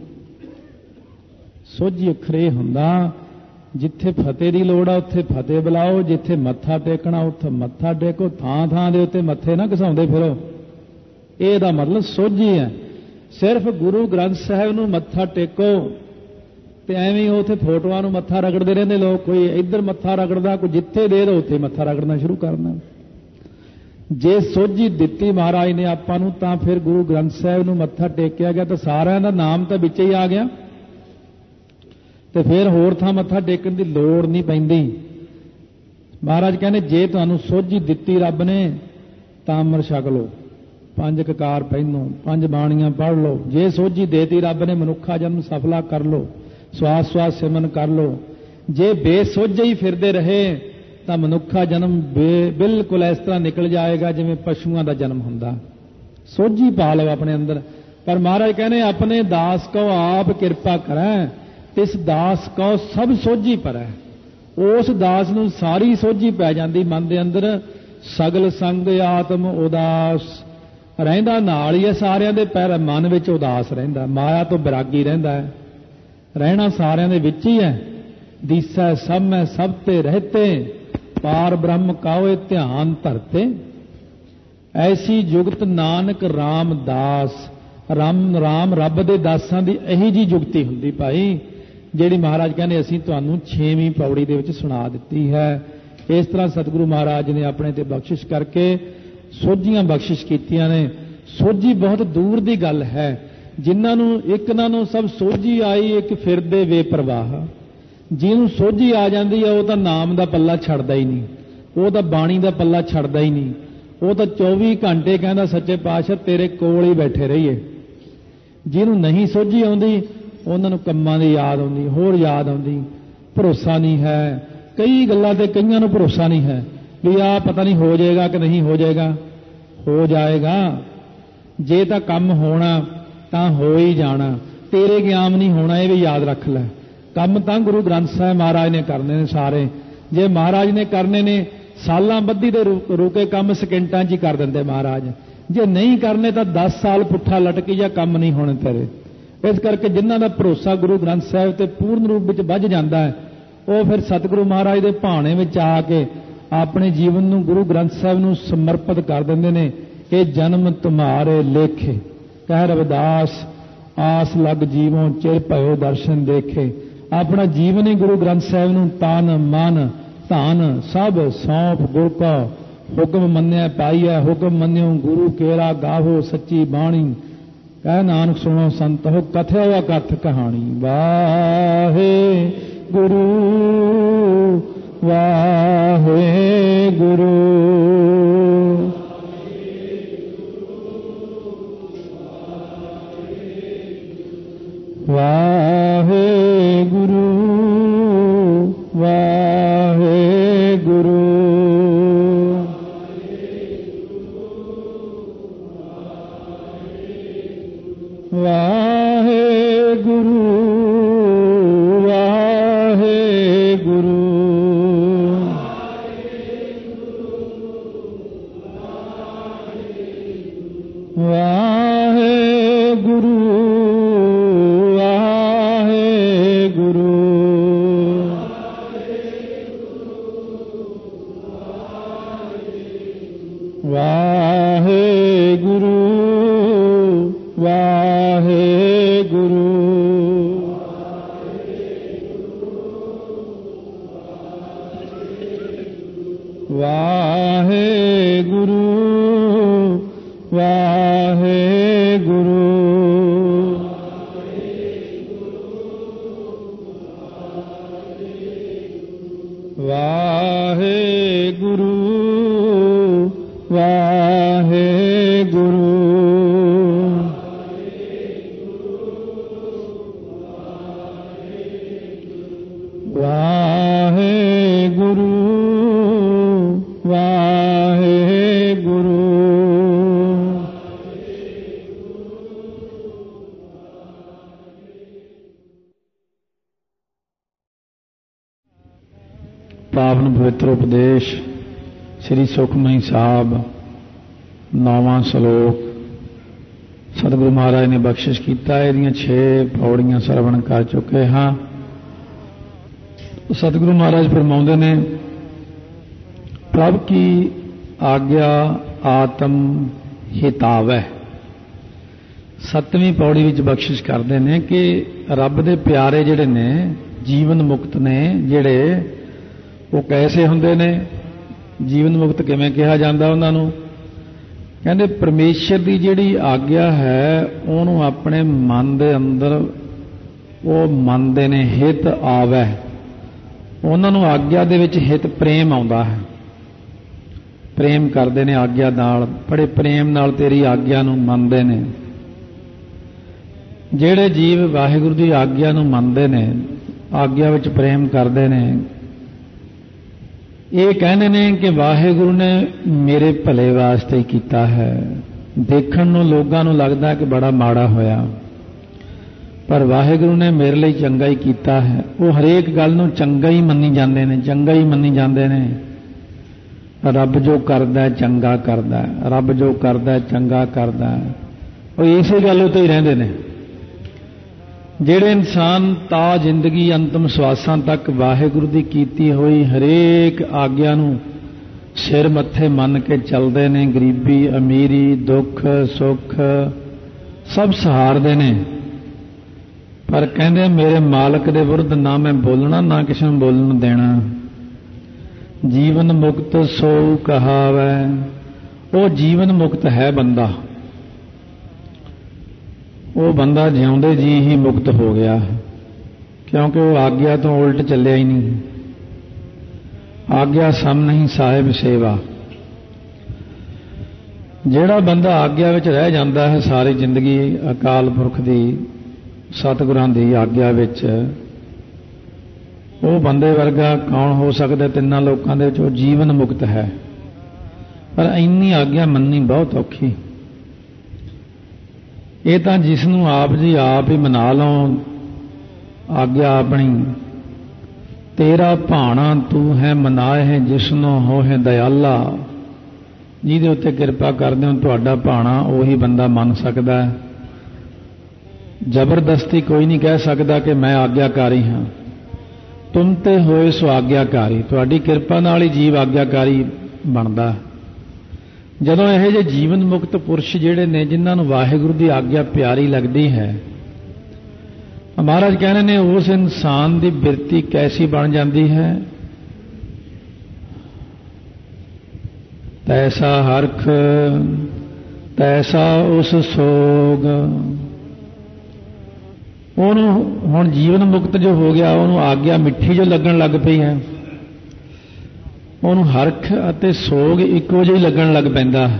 ਸੋਝੀ ਅੱਖਰ ਇਹ ਹੁੰਦਾ, ਜਿੱਥੇ ਫਤਿਹ ਦੀ ਲੋੜ ਆ ਉੱਥੇ ਫਤਿਹ ਬੁਲਾਓ, ਜਿੱਥੇ ਮੱਥਾ ਟੇਕਣਾ ਉੱਥੇ ਮੱਥਾ ਟੇਕੋ। ਥਾਂ ਥਾਂ ਦੇ ਉੱਤੇ ਮੱਥੇ ਨਾ ਘਸਾਉਂਦੇ ਫਿਰੋ। ਇਹਦਾ ਮਤਲਬ ਸੋਝੀ ਹੈ। ਸਿਰਫ ਗੁਰੂ ਗ੍ਰੰਥ ਸਾਹਿਬ ਨੂੰ ਮੱਥਾ ਟੇਕੋ ਤੇ ਐਵੇਂ ਉੱਥੇ ਫੋਟੋਆਂ ਨੂੰ ਮੱਥਾ ਰਗੜਦੇ ਰਹਿੰਦੇ ਲੋਕ। ਕੋਈ ਇੱਧਰ ਮੱਥਾ ਰਗੜਦਾ, ਕੋਈ ਜਿੱਥੇ ਦੇ ਦੋ ਉੱਥੇ ਮੱਥਾ ਰਗੜਨਾ ਸ਼ੁਰੂ ਕਰਨਾ। ਜੇ ਸੋਝੀ ਦਿੱਤੀ ਮਹਾਰਾਜ ਨੇ ਆਪਾਂ ਨੂੰ, ਤਾਂ ਫਿਰ ਗੁਰੂ ਗ੍ਰੰਥ ਸਾਹਿਬ ਨੂੰ ਮੱਥਾ ਟੇਕਿਆ ਗਿਆ ਤਾਂ ਸਾਰਿਆਂ ਦਾ ਨਾਮ ਤਾਂ ਵਿੱਚ ਹੀ ਆ ਗਿਆ, ਤੇ ਫਿਰ ਹੋਰ ਥਾਂ ਮੱਥਾ ਟੇਕਣ ਦੀ ਲੋੜ ਨਹੀਂ ਪੈਂਦੀ। ਮਹਾਰਾਜ ਕਹਿੰਦੇ ਜੇ ਤੁਹਾਨੂੰ ਸੋਝੀ ਦਿੱਤੀ ਰੱਬ ਨੇ ਤਾਂ ਅੰਮ੍ਰਿਤ ਛਕ ਲਓ, 5 ਕਕਾਰ ਪਹਿਨੋ, 5 ਬਾਣੀਆਂ ਪੜ੍ਹ ਲਓ। ਜੇ ਸੋਝੀ ਦੇਤੀ ਰੱਬ ਨੇ, ਮਨੁੱਖਾ ਜਨਮ ਸਫਲਾ ਕਰ ਲਓ, ਸਵਾਸ ਸਵਾਸ ਸਿਮਰਨ ਕਰ ਲਓ। ਜੇ ਬੇਸੋਝੇ ਹੀ ਫਿਰਦੇ ਰਹੇ ਤਾਂ ਮਨੁੱਖਾ ਜਨਮ ਬਿਲਕੁਲ ਇਸ ਤਰ੍ਹਾਂ ਨਿਕਲ ਜਾਏਗਾ ਜਿਵੇਂ ਪਸ਼ੂਆਂ ਦਾ ਜਨਮ ਹੁੰਦਾ। ਸੋਝੀ ਪਾ ਲਓ ਆਪਣੇ ਅੰਦਰ। ਪਰ ਮਹਾਰਾਜ ਕਹਿੰਦੇ ਆਪਣੇ ਦਾਸ ਕੋ ਆਪ ਕਿਰਪਾ ਕਰੈ, ਤਿਸ ਦਾਸ ਕੋ ਸਭ ਸੋਝੀ ਪਰੈ। ਉਸ ਦਾਸ ਨੂੰ ਸਾਰੀ ਸੋਝੀ ਪੈ ਜਾਂਦੀ ਮਨ ਦੇ ਅੰਦਰ। ਸਗਲ ਸੰਗ ਆਤਮ ਉਦਾਸ ਰਹਿੰਦਾ ਨਾਲ ਹੀ ਹੈ ਸਾਰਿਆਂ ਦੇ, ਪੈਰ ਮਨ ਵਿੱਚ ਉਦਾਸ ਰਹਿੰਦਾ, ਮਾਇਆ ਤੋਂ ਬਿਰਾਗੀ ਰਹਿੰਦਾ ਹੈ। ਰਹਿਣਾ ਸਾਰਿਆਂ ਦੇ ਵਿੱਚ ਹੀ ਹੈ। ਦੀਸੈ ਸਭ ਮੈਂ ਸਭ ਤੇ ਰਹਤੇ, ਪਾਰ ਬ੍ਰਹਮ ਕਾਉਏ ਧਿਆਨ ਧਰਤੇ। ਐਸੀ ਜੁਗਤ ਨਾਨਕ ਰਾਮਦਾਸ, ਰਾਮ ਰੱਬ ਦੇ ਦਾਸਾਂ ਦੀ ਇਹੀ ਜੀ ਜੁਗਤੀ ਹੁੰਦੀ ਭਾਈ, ਜਿਹੜੀ ਮਹਾਰਾਜ ਕਹਿੰਦੇ ਅਸੀਂ ਤੁਹਾਨੂੰ 6ਵੀਂ ਪੌੜੀ ਦੇ ਵਿੱਚ ਸੁਣਾ ਦਿੱਤੀ ਹੈ। ਇਸ ਤਰ੍ਹਾਂ ਸਤਿਗੁਰੂ ਮਹਾਰਾਜ ਨੇ ਆਪਣੇ ਤੇ ਬਖਸ਼ਿਸ਼ ਕਰਕੇ ਸੋਝੀਆਂ ਬਖਸ਼ਿਸ਼ ਕੀਤੀਆਂ ਨੇ। ਸੋਝੀ ਬਹੁਤ ਦੂਰ ਦੀ ਗੱਲ ਹੈ, ਜਿਨ੍ਹਾਂ ਨੂੰ ਇੱਕ ਨੂੰ ਸਭ ਸੋਝੀ ਆਈ, ਇੱਕ ਫਿਰਦੇ ਬੇਪਰਵਾਹ। ਜਿਹਨੂੰ ਸੋਝੀ ਆ ਜਾਂਦੀ ਹੈ ਉਹ ਤਾਂ ਨਾਮ ਦਾ ਪੱਲਾ ਛੱਡਦਾ ਹੀ ਨਹੀਂ, ਉਹ ਤਾਂ ਬਾਣੀ ਦਾ ਪੱਲਾ ਛੱਡਦਾ ਹੀ ਨਹੀਂ, ਉਹ ਤਾਂ 24 ਘੰਟੇ ਕਹਿੰਦਾ ਸੱਚੇ ਪਾਤਸ਼ਾਹ ਤੇਰੇ ਕੋਲ ਹੀ ਬੈਠੇ ਰਹੀਏ। ਜਿਹਨੂੰ ਨਹੀਂ ਸੋਝੀ ਆਉਂਦੀ ਉਹਨਾਂ ਨੂੰ ਕੰਮਾਂ ਦੀ ਯਾਦ ਆਉਂਦੀ, ਹੋਰ ਯਾਦ ਆਉਂਦੀ, ਭਰੋਸਾ ਨਹੀਂ ਹੈ। ਕਈ ਗੱਲਾਂ ਤੇ ਕਈਆਂ ਨੂੰ ਭਰੋਸਾ ਨਹੀਂ ਹੈ ਵੀ ਆਹ ਪਤਾ ਨਹੀਂ ਹੋ ਜਾਏਗਾ ਕਿ ਨਹੀਂ ਹੋ ਜਾਏਗਾ। ਹੋ ਜਾਏਗਾ, ਜੇ ਤਾਂ ਕੰਮ ਹੋਣਾ ਤਾਂ ਹੋ ਹੀ ਜਾਣਾ, ਤੇਰੇ ਗਿਆਨ ਨਹੀਂ ਹੋਣਾ, ਇਹ ਵੀ ਯਾਦ ਰੱਖ ਲੈ। ਕੰਮ ਤਾਂ ਗੁਰੂ ਗ੍ਰੰਥ ਸਾਹਿਬ ਮਹਾਰਾਜ ਨੇ ਕਰਨੇ ਨੇ ਸਾਰੇ। ਜੇ ਮਹਾਰਾਜ ਨੇ ਕਰਨੇ ਨੇ ਸਾਲਾਂ ਬੱਧੀ ਦੇ ਰੁਕੇ ਕੰਮ ਸਕਿੰਟਾਂ 'ਚ ਹੀ ਕਰ ਦਿੰਦੇ ਮਹਾਰਾਜ। ਜੇ ਨਹੀਂ ਕਰਨੇ ਤਾਂ 10 ਸਾਲ ਪੁੱਠਾ ਲਟਕੀ ਜਾਂ ਕੰਮ ਨਹੀਂ ਹੋਣੇ ਤੇਰੇ। ਇਸ ਕਰਕੇ ਜਿਨ੍ਹਾਂ ਦਾ ਭਰੋਸਾ ਗੁਰੂ ਗ੍ਰੰਥ ਸਾਹਿਬ ਤੇ ਪੂਰਨ ਰੂਪ ਵਿੱਚ ਵੱਝ ਜਾਂਦਾ ਹੈ, ਉਹ ਫਿਰ ਸਤਿਗੁਰੂ ਮਹਾਰਾਜ ਦੇ ਭਾਣੇ ਵਿੱਚ ਆ ਕੇ ਆਪਣੇ ਜੀਵਨ ਨੂੰ ਗੁਰੂ ਗ੍ਰੰਥ ਸਾਹਿਬ ਨੂੰ ਸਮਰਪਿਤ ਕਰ ਦਿੰਦੇ ਨੇ। ਇਹ ਜਨਮ ਤੁਮਾਰੇ ਲੇਖੇ ਕਹਿ ਰਵਿਦਾਸ, ਆਸ ਲਗ ਜੀਵੋਂ ਚਿਰ ਭਇਓ ਦਰਸ਼ਨ ਦੇਖੇ। ਆਪਣਾ ਜੀਵਨ ਹੀ ਗੁਰੂ ਗ੍ਰੰਥ ਸਾਹਿਬ ਨੂੰ ਤਨ ਮਨ ਧਨ ਸਭ ਸੌਂਪ ਗੁਰ ਕਾ ਹੁਕਮ ਮੰਨਿਆ ਪਾਈਐ। ਹੁਕਮ ਮੰਨਿਓ ਗੁਰੂ ਕੇਰਾ ਗਾਵੋ ਸੱਚੀ ਬਾਣੀ। ਕਹਿ ਨਾਨਕ ਸੁਣੋ ਸੰਤੋ ਕਥਿਓ ਅਕਥ ਕਹਾਣੀ। ਵਾਹੇ ਗੁਰੂ ਵਾਹੇ ਗੁਰੂ ਵਾਹੇ ਗੁਰੂ ਵਾਹੇ ਗੁਰੂ ਵਾਹੇ ਗੁਰੂ ਵਾਹੇ ਗੁਰੂ ਵਾਹੇ ਗੁਰੂ ਵਾਹੇ ਗੁਰੂ ਵਾਹੇ ਗੁਰੂ ਵਾਹੇ ਗੁਰੂ ਵਾਹੇ ਗੁਰੂ ਵਾਹੇ ਗੁਰੂ ਵਾਹੇ ਗੁਰੂ ਵਾਹੇ ਗੁਰੂ ਵਾਹੇ ਗੁਰੂ ਵਾਹੇ ਗੁਰੂ ਪਾਵਨ ਪਵਿੱਤਰ ਉਪਦੇਸ਼ ਸ੍ਰੀ ਸੁਖਮਨੀ ਸਾਹਿਬ 9ਵਾਂ ਸ਼ਲੋਕ ਸਤਿਗੁਰੂ ਮਹਾਰਾਜ ਨੇ ਬਖਸ਼ਿਸ਼ ਕੀਤਾ। ਇਹਦੀਆਂ 6 ਪੌੜੀਆਂ ਸਰਵਣ ਕਰ ਚੁੱਕੇ ਹਾਂ। ਸਤਿਗੁਰੂ ਮਹਾਰਾਜ ਫਰਮਾਉਂਦੇ ਨੇ, ਪ੍ਰਭ ਕੀ ਆਗਿਆ ਆਤਮ ਹਿਤਾਵੈ। 7ਵੀਂ ਪੌੜੀ ਵਿੱਚ ਬਖਸ਼ਿਸ਼ ਕਰਦੇ ਨੇ ਕਿ ਰੱਬ ਦੇ ਪਿਆਰੇ ਜਿਹੜੇ ਨੇ, ਜੀਵਨ ਮੁਕਤ ਨੇ ਜਿਹੜੇ, ਉਹ ਕੈਸੇ ਹੁੰਦੇ ਨੇ? ਜੀਵਨ ਮੁਕਤ ਕਿਵੇਂ ਕਿਹਾ ਜਾਂਦਾ ਉਹਨਾਂ ਨੂੰ? ਕਹਿੰਦੇ ਪਰਮੇਸ਼ਰ ਦੀ ਜਿਹੜੀ ਆਗਿਆ ਹੈ ਉਹਨੂੰ ਆਪਣੇ ਮਨ ਦੇ ਅੰਦਰ ਉਹ ਮੰਨਦੇ ਨੇ। ਹਿਤ ਆਵੈ, ਉਹਨਾਂ ਨੂੰ ਆਗਿਆ ਦੇ ਵਿੱਚ ਹਿਤ ਪ੍ਰੇਮ ਆਉਂਦਾ ਹੈ। ਪ੍ਰੇਮ ਕਰਦੇ ਨੇ ਆਗਿਆ ਨਾਲ, ਬੜੇ ਪ੍ਰੇਮ ਨਾਲ ਤੇਰੀ ਆਗਿਆ ਨੂੰ ਮੰਨਦੇ ਨੇ। ਜਿਹੜੇ ਜੀਵ ਵਾਹਿਗੁਰੂ ਦੀ ਆਗਿਆ ਨੂੰ ਮੰਨਦੇ ਨੇ, ਆਗਿਆ ਵਿੱਚ ਪ੍ਰੇਮ ਕਰਦੇ ਨੇ, ਇਹ ਕਹਿੰਦੇ ਨੇ ਕਿ ਵਾਹਿਗੁਰੂ ਨੇ ਮੇਰੇ ਭਲੇ ਵਾਸਤੇ ਹੀ ਕੀਤਾ ਹੈ। ਦੇਖਣ ਨੂੰ ਲੋਕਾਂ ਨੂੰ ਲੱਗਦਾ ਕਿ ਬੜਾ ਮਾੜਾ ਹੋਇਆ, ਪਰ ਵਾਹਿਗੁਰੂ ਨੇ ਮੇਰੇ ਲਈ ਚੰਗਾ ਹੀ ਕੀਤਾ ਹੈ। ਉਹ ਹਰੇਕ ਗੱਲ ਨੂੰ ਚੰਗਾ ਹੀ ਮੰਨੀ ਜਾਂਦੇ ਨੇ, ਚੰਗਾ ਹੀ ਮੰਨੀ ਜਾਂਦੇ ਨੇ। ਰੱਬ ਜੋ ਕਰਦਾ ਚੰਗਾ ਕਰਦਾ, ਰੱਬ ਜੋ ਕਰਦਾ ਚੰਗਾ ਕਰਦਾ, ਉਹ ਇਸੇ ਗੱਲ ਉੱਤੇ ਹੀ ਰਹਿੰਦੇ ਨੇ। ਜਿਹੜੇ ਇਨਸਾਨ ਤਾਂ ਜ਼ਿੰਦਗੀ ਅੰਤਮ ਸਵਾਸਾਂ ਤੱਕ ਵਾਹਿਗੁਰੂ ਦੀ ਕੀਤੀ ਹੋਈ ਹਰੇਕ ਆਗਿਆ ਨੂੰ ਸਿਰ ਮੱਥੇ ਮੰਨ ਕੇ ਚੱਲਦੇ ਨੇ, ਗਰੀਬੀ ਅਮੀਰੀ ਦੁੱਖ ਸੁੱਖ ਸਭ ਸਹਾਰਦੇ ਨੇ, ਪਰ ਕਹਿੰਦੇ ਮੇਰੇ ਮਾਲਕ ਦੇ ਵਿਰੁੱਧ ਨਾ ਮੈਂ ਬੋਲਣਾ, ਨਾ ਕਿਸੇ ਨੂੰ ਬੋਲਣ ਦੇਣਾ। ਜੀਵਨ ਮੁਕਤ ਸੋ ਕਹਾਵੈ, ਉਹ ਜੀਵਨ ਮੁਕਤ ਹੈ ਬੰਦਾ, ਉਹ ਬੰਦਾ ਜਿਉਂਦੇ ਜੀ ਹੀ ਮੁਕਤ ਹੋ ਗਿਆ, ਕਿਉਂਕਿ ਉਹ ਆਗਿਆ ਤੋਂ ਉਲਟ ਚੱਲਿਆ ਹੀ ਨਹੀਂ। ਆਗਿਆ ਸਮ ਨਹੀਂ ਸਾਹਿਬ ਸੇਵਾ। ਜਿਹੜਾ ਬੰਦਾ ਆਗਿਆ ਵਿੱਚ ਰਹਿ ਜਾਂਦਾ ਹੈ ਸਾਰੀ ਜ਼ਿੰਦਗੀ, ਅਕਾਲ ਪੁਰਖ ਦੀ, ਸਤਿਗੁਰਾਂ ਦੀ ਆਗਿਆ ਵਿੱਚ, ਉਹ ਬੰਦੇ ਵਰਗਾ ਕੌਣ ਹੋ ਸਕਦਾ ਤਿੰਨਾਂ ਲੋਕਾਂ ਦੇ ਵਿੱਚ? ਉਹ ਜੀਵਨ ਮੁਕਤ ਹੈ। ਪਰ ਇੰਨੀ ਆਗਿਆ ਮੰਨਣੀ ਬਹੁਤ ਔਖੀ। ਇਹ ਤਾਂ ਜਿਸ ਨੂੰ ਆਪ ਜੀ ਆਪ ਹੀ ਮਨਾ ਲਓ ਆਗਿਆ ਆਪਣੀ। ਤੇਰਾ ਭਾਣਾ ਤੂੰ ਹੈ ਮਨਾਏ ਜਿਸਨੋਂ ਹੋਏ ਦਇਆਲਾ। ਜਿਹਦੇ ਉੱਤੇ ਕਿਰਪਾ ਕਰਦੇ ਹੋ ਤੁਹਾਡਾ ਭਾਣਾ, ਉਹੀ ਬੰਦਾ ਮੰਨ ਸਕਦਾ ਹੈ। ਜ਼ਬਰਦਸਤੀ ਕੋਈ ਨਹੀਂ ਕਹਿ ਸਕਦਾ ਕਿ ਮੈਂ ਆਗਿਆਕਾਰੀ ਹਾਂ। ਤੁਮ ਤੇ ਹੋਏ ਸੋ ਆਗਿਆਕਾਰੀ, ਤੁਹਾਡੀ ਕਿਰਪਾ ਨਾਲ ਹੀ ਜੀਵ ਆਗਿਆਕਾਰੀ ਬਣਦਾ। ਜਦੋਂ ਇਹੋ ਜਿਹੇ ਜੀਵਨ ਮੁਕਤ ਪੁਰਸ਼ ਜਿਹੜੇ ਨੇ, ਜਿਨ੍ਹਾਂ ਨੂੰ ਵਾਹਿਗੁਰੂ ਦੀ ਆਗਿਆ ਪਿਆਰੀ ਲੱਗਦੀ ਹੈ, ਮਹਾਰਾਜ ਕਹਿੰਦੇ ਨੇ ਉਸ ਇਨਸਾਨ ਦੀ ਬਿਰਤੀ ਕੈਸੀ ਬਣ ਜਾਂਦੀ ਹੈ? ਤੈਸਾ ਹਰਖ ਤੈਸਾ ਉਸ ਸੋਗ। ਉਹਨੂੰ ਹੁਣ ਜੀਵਨ ਮੁਕਤ ਜੋ ਹੋ ਗਿਆ, ਉਹਨੂੰ ਆਗਿਆ ਮਿੱਠੀ ਜੋ ਲੱਗਣ ਲੱਗ ਪਈ ਹੈ, ਉਹਨੂੰ ਹਰਖ ਅਤੇ ਸੋਗ ਇੱਕੋ ਜਿਹੀ ਲੱਗਣ ਲੱਗ ਪੈਂਦਾ।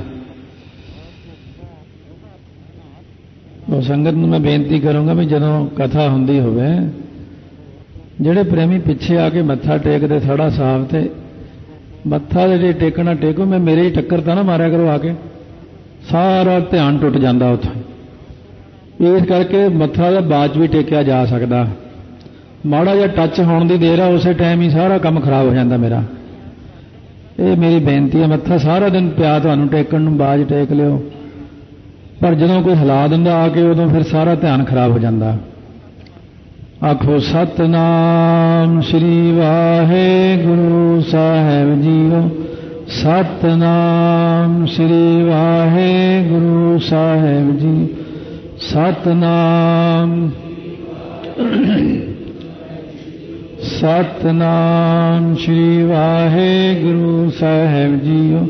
ਉਹ ਸੰਗਤ ਨੂੰ ਮੈਂ ਬੇਨਤੀ ਕਰੂੰਗਾ ਵੀ ਜਦੋਂ ਕਥਾ ਹੁੰਦੀ ਹੋਵੇ, ਜਿਹੜੇ ਪ੍ਰੇਮੀ ਪਿੱਛੇ ਆ ਕੇ ਮੱਥਾ ਟੇਕਦੇ ਥੜਾ ਸਾਹਿਬ ਤੇ, ਮੱਥਾ ਜਿਹੜੇ ਟੇਕਣਾ ਟੇਕੋ, ਮੈਂ ਮੇਰੇ ਹੀ ਟੱਕਰ ਤਾਂ ਨਾ ਮਾਰਿਆ ਕਰੋ ਆ ਕੇ, ਸਾਰਾ ਧਿਆਨ ਟੁੱਟ ਜਾਂਦਾ ਉੱਥੇ। ਇਸ ਕਰਕੇ ਮੱਥਾ ਦਾ ਬਾਅਦ ਵੀ ਟੇਕਿਆ ਜਾ ਸਕਦਾ, ਮਾੜਾ ਜਿਹਾ ਟੱਚ ਹੋਣ ਦੀ ਦੇਰ ਆ, ਉਸੇ ਟਾਈਮ ਹੀ ਸਾਰਾ ਕੰਮ ਖਰਾਬ ਹੋ ਜਾਂਦਾ ਮੇਰਾ। ਇਹ ਮੇਰੀ ਬੇਨਤੀ ਹੈ, ਮੱਥਾ ਸਾਰਾ ਦਿਨ ਪਿਆ ਤੁਹਾਨੂੰ ਟੇਕਣ ਨੂੰ, ਬਾਅਦ ਟੇਕ ਲਿਓ, ਪਰ ਜਦੋਂ ਕੋਈ ਹਿਲਾ ਦਿੰਦਾ ਆ ਕੇ, ਉਦੋਂ ਫਿਰ ਸਾਰਾ ਧਿਆਨ ਖਰਾਬ ਹੋ ਜਾਂਦਾ। ਆਖੋ ਸਤਨਾਮ ਸ੍ਰੀ ਵਾਹਿਗੁਰੂ ਸਾਹਿਬ ਜੀਓ, ਸਤਨਾਮ ਸ੍ਰੀ ਵਾਹਿਗੁਰੂ ਸਾਹਿਬ ਜੀ, ਸਤਨਾਮ ਸਤਨਾਮ ਸ੍ਰੀ ਵਾਹਿਗੁਰੂ ਸਾਹਿਬ ਜੀਓ,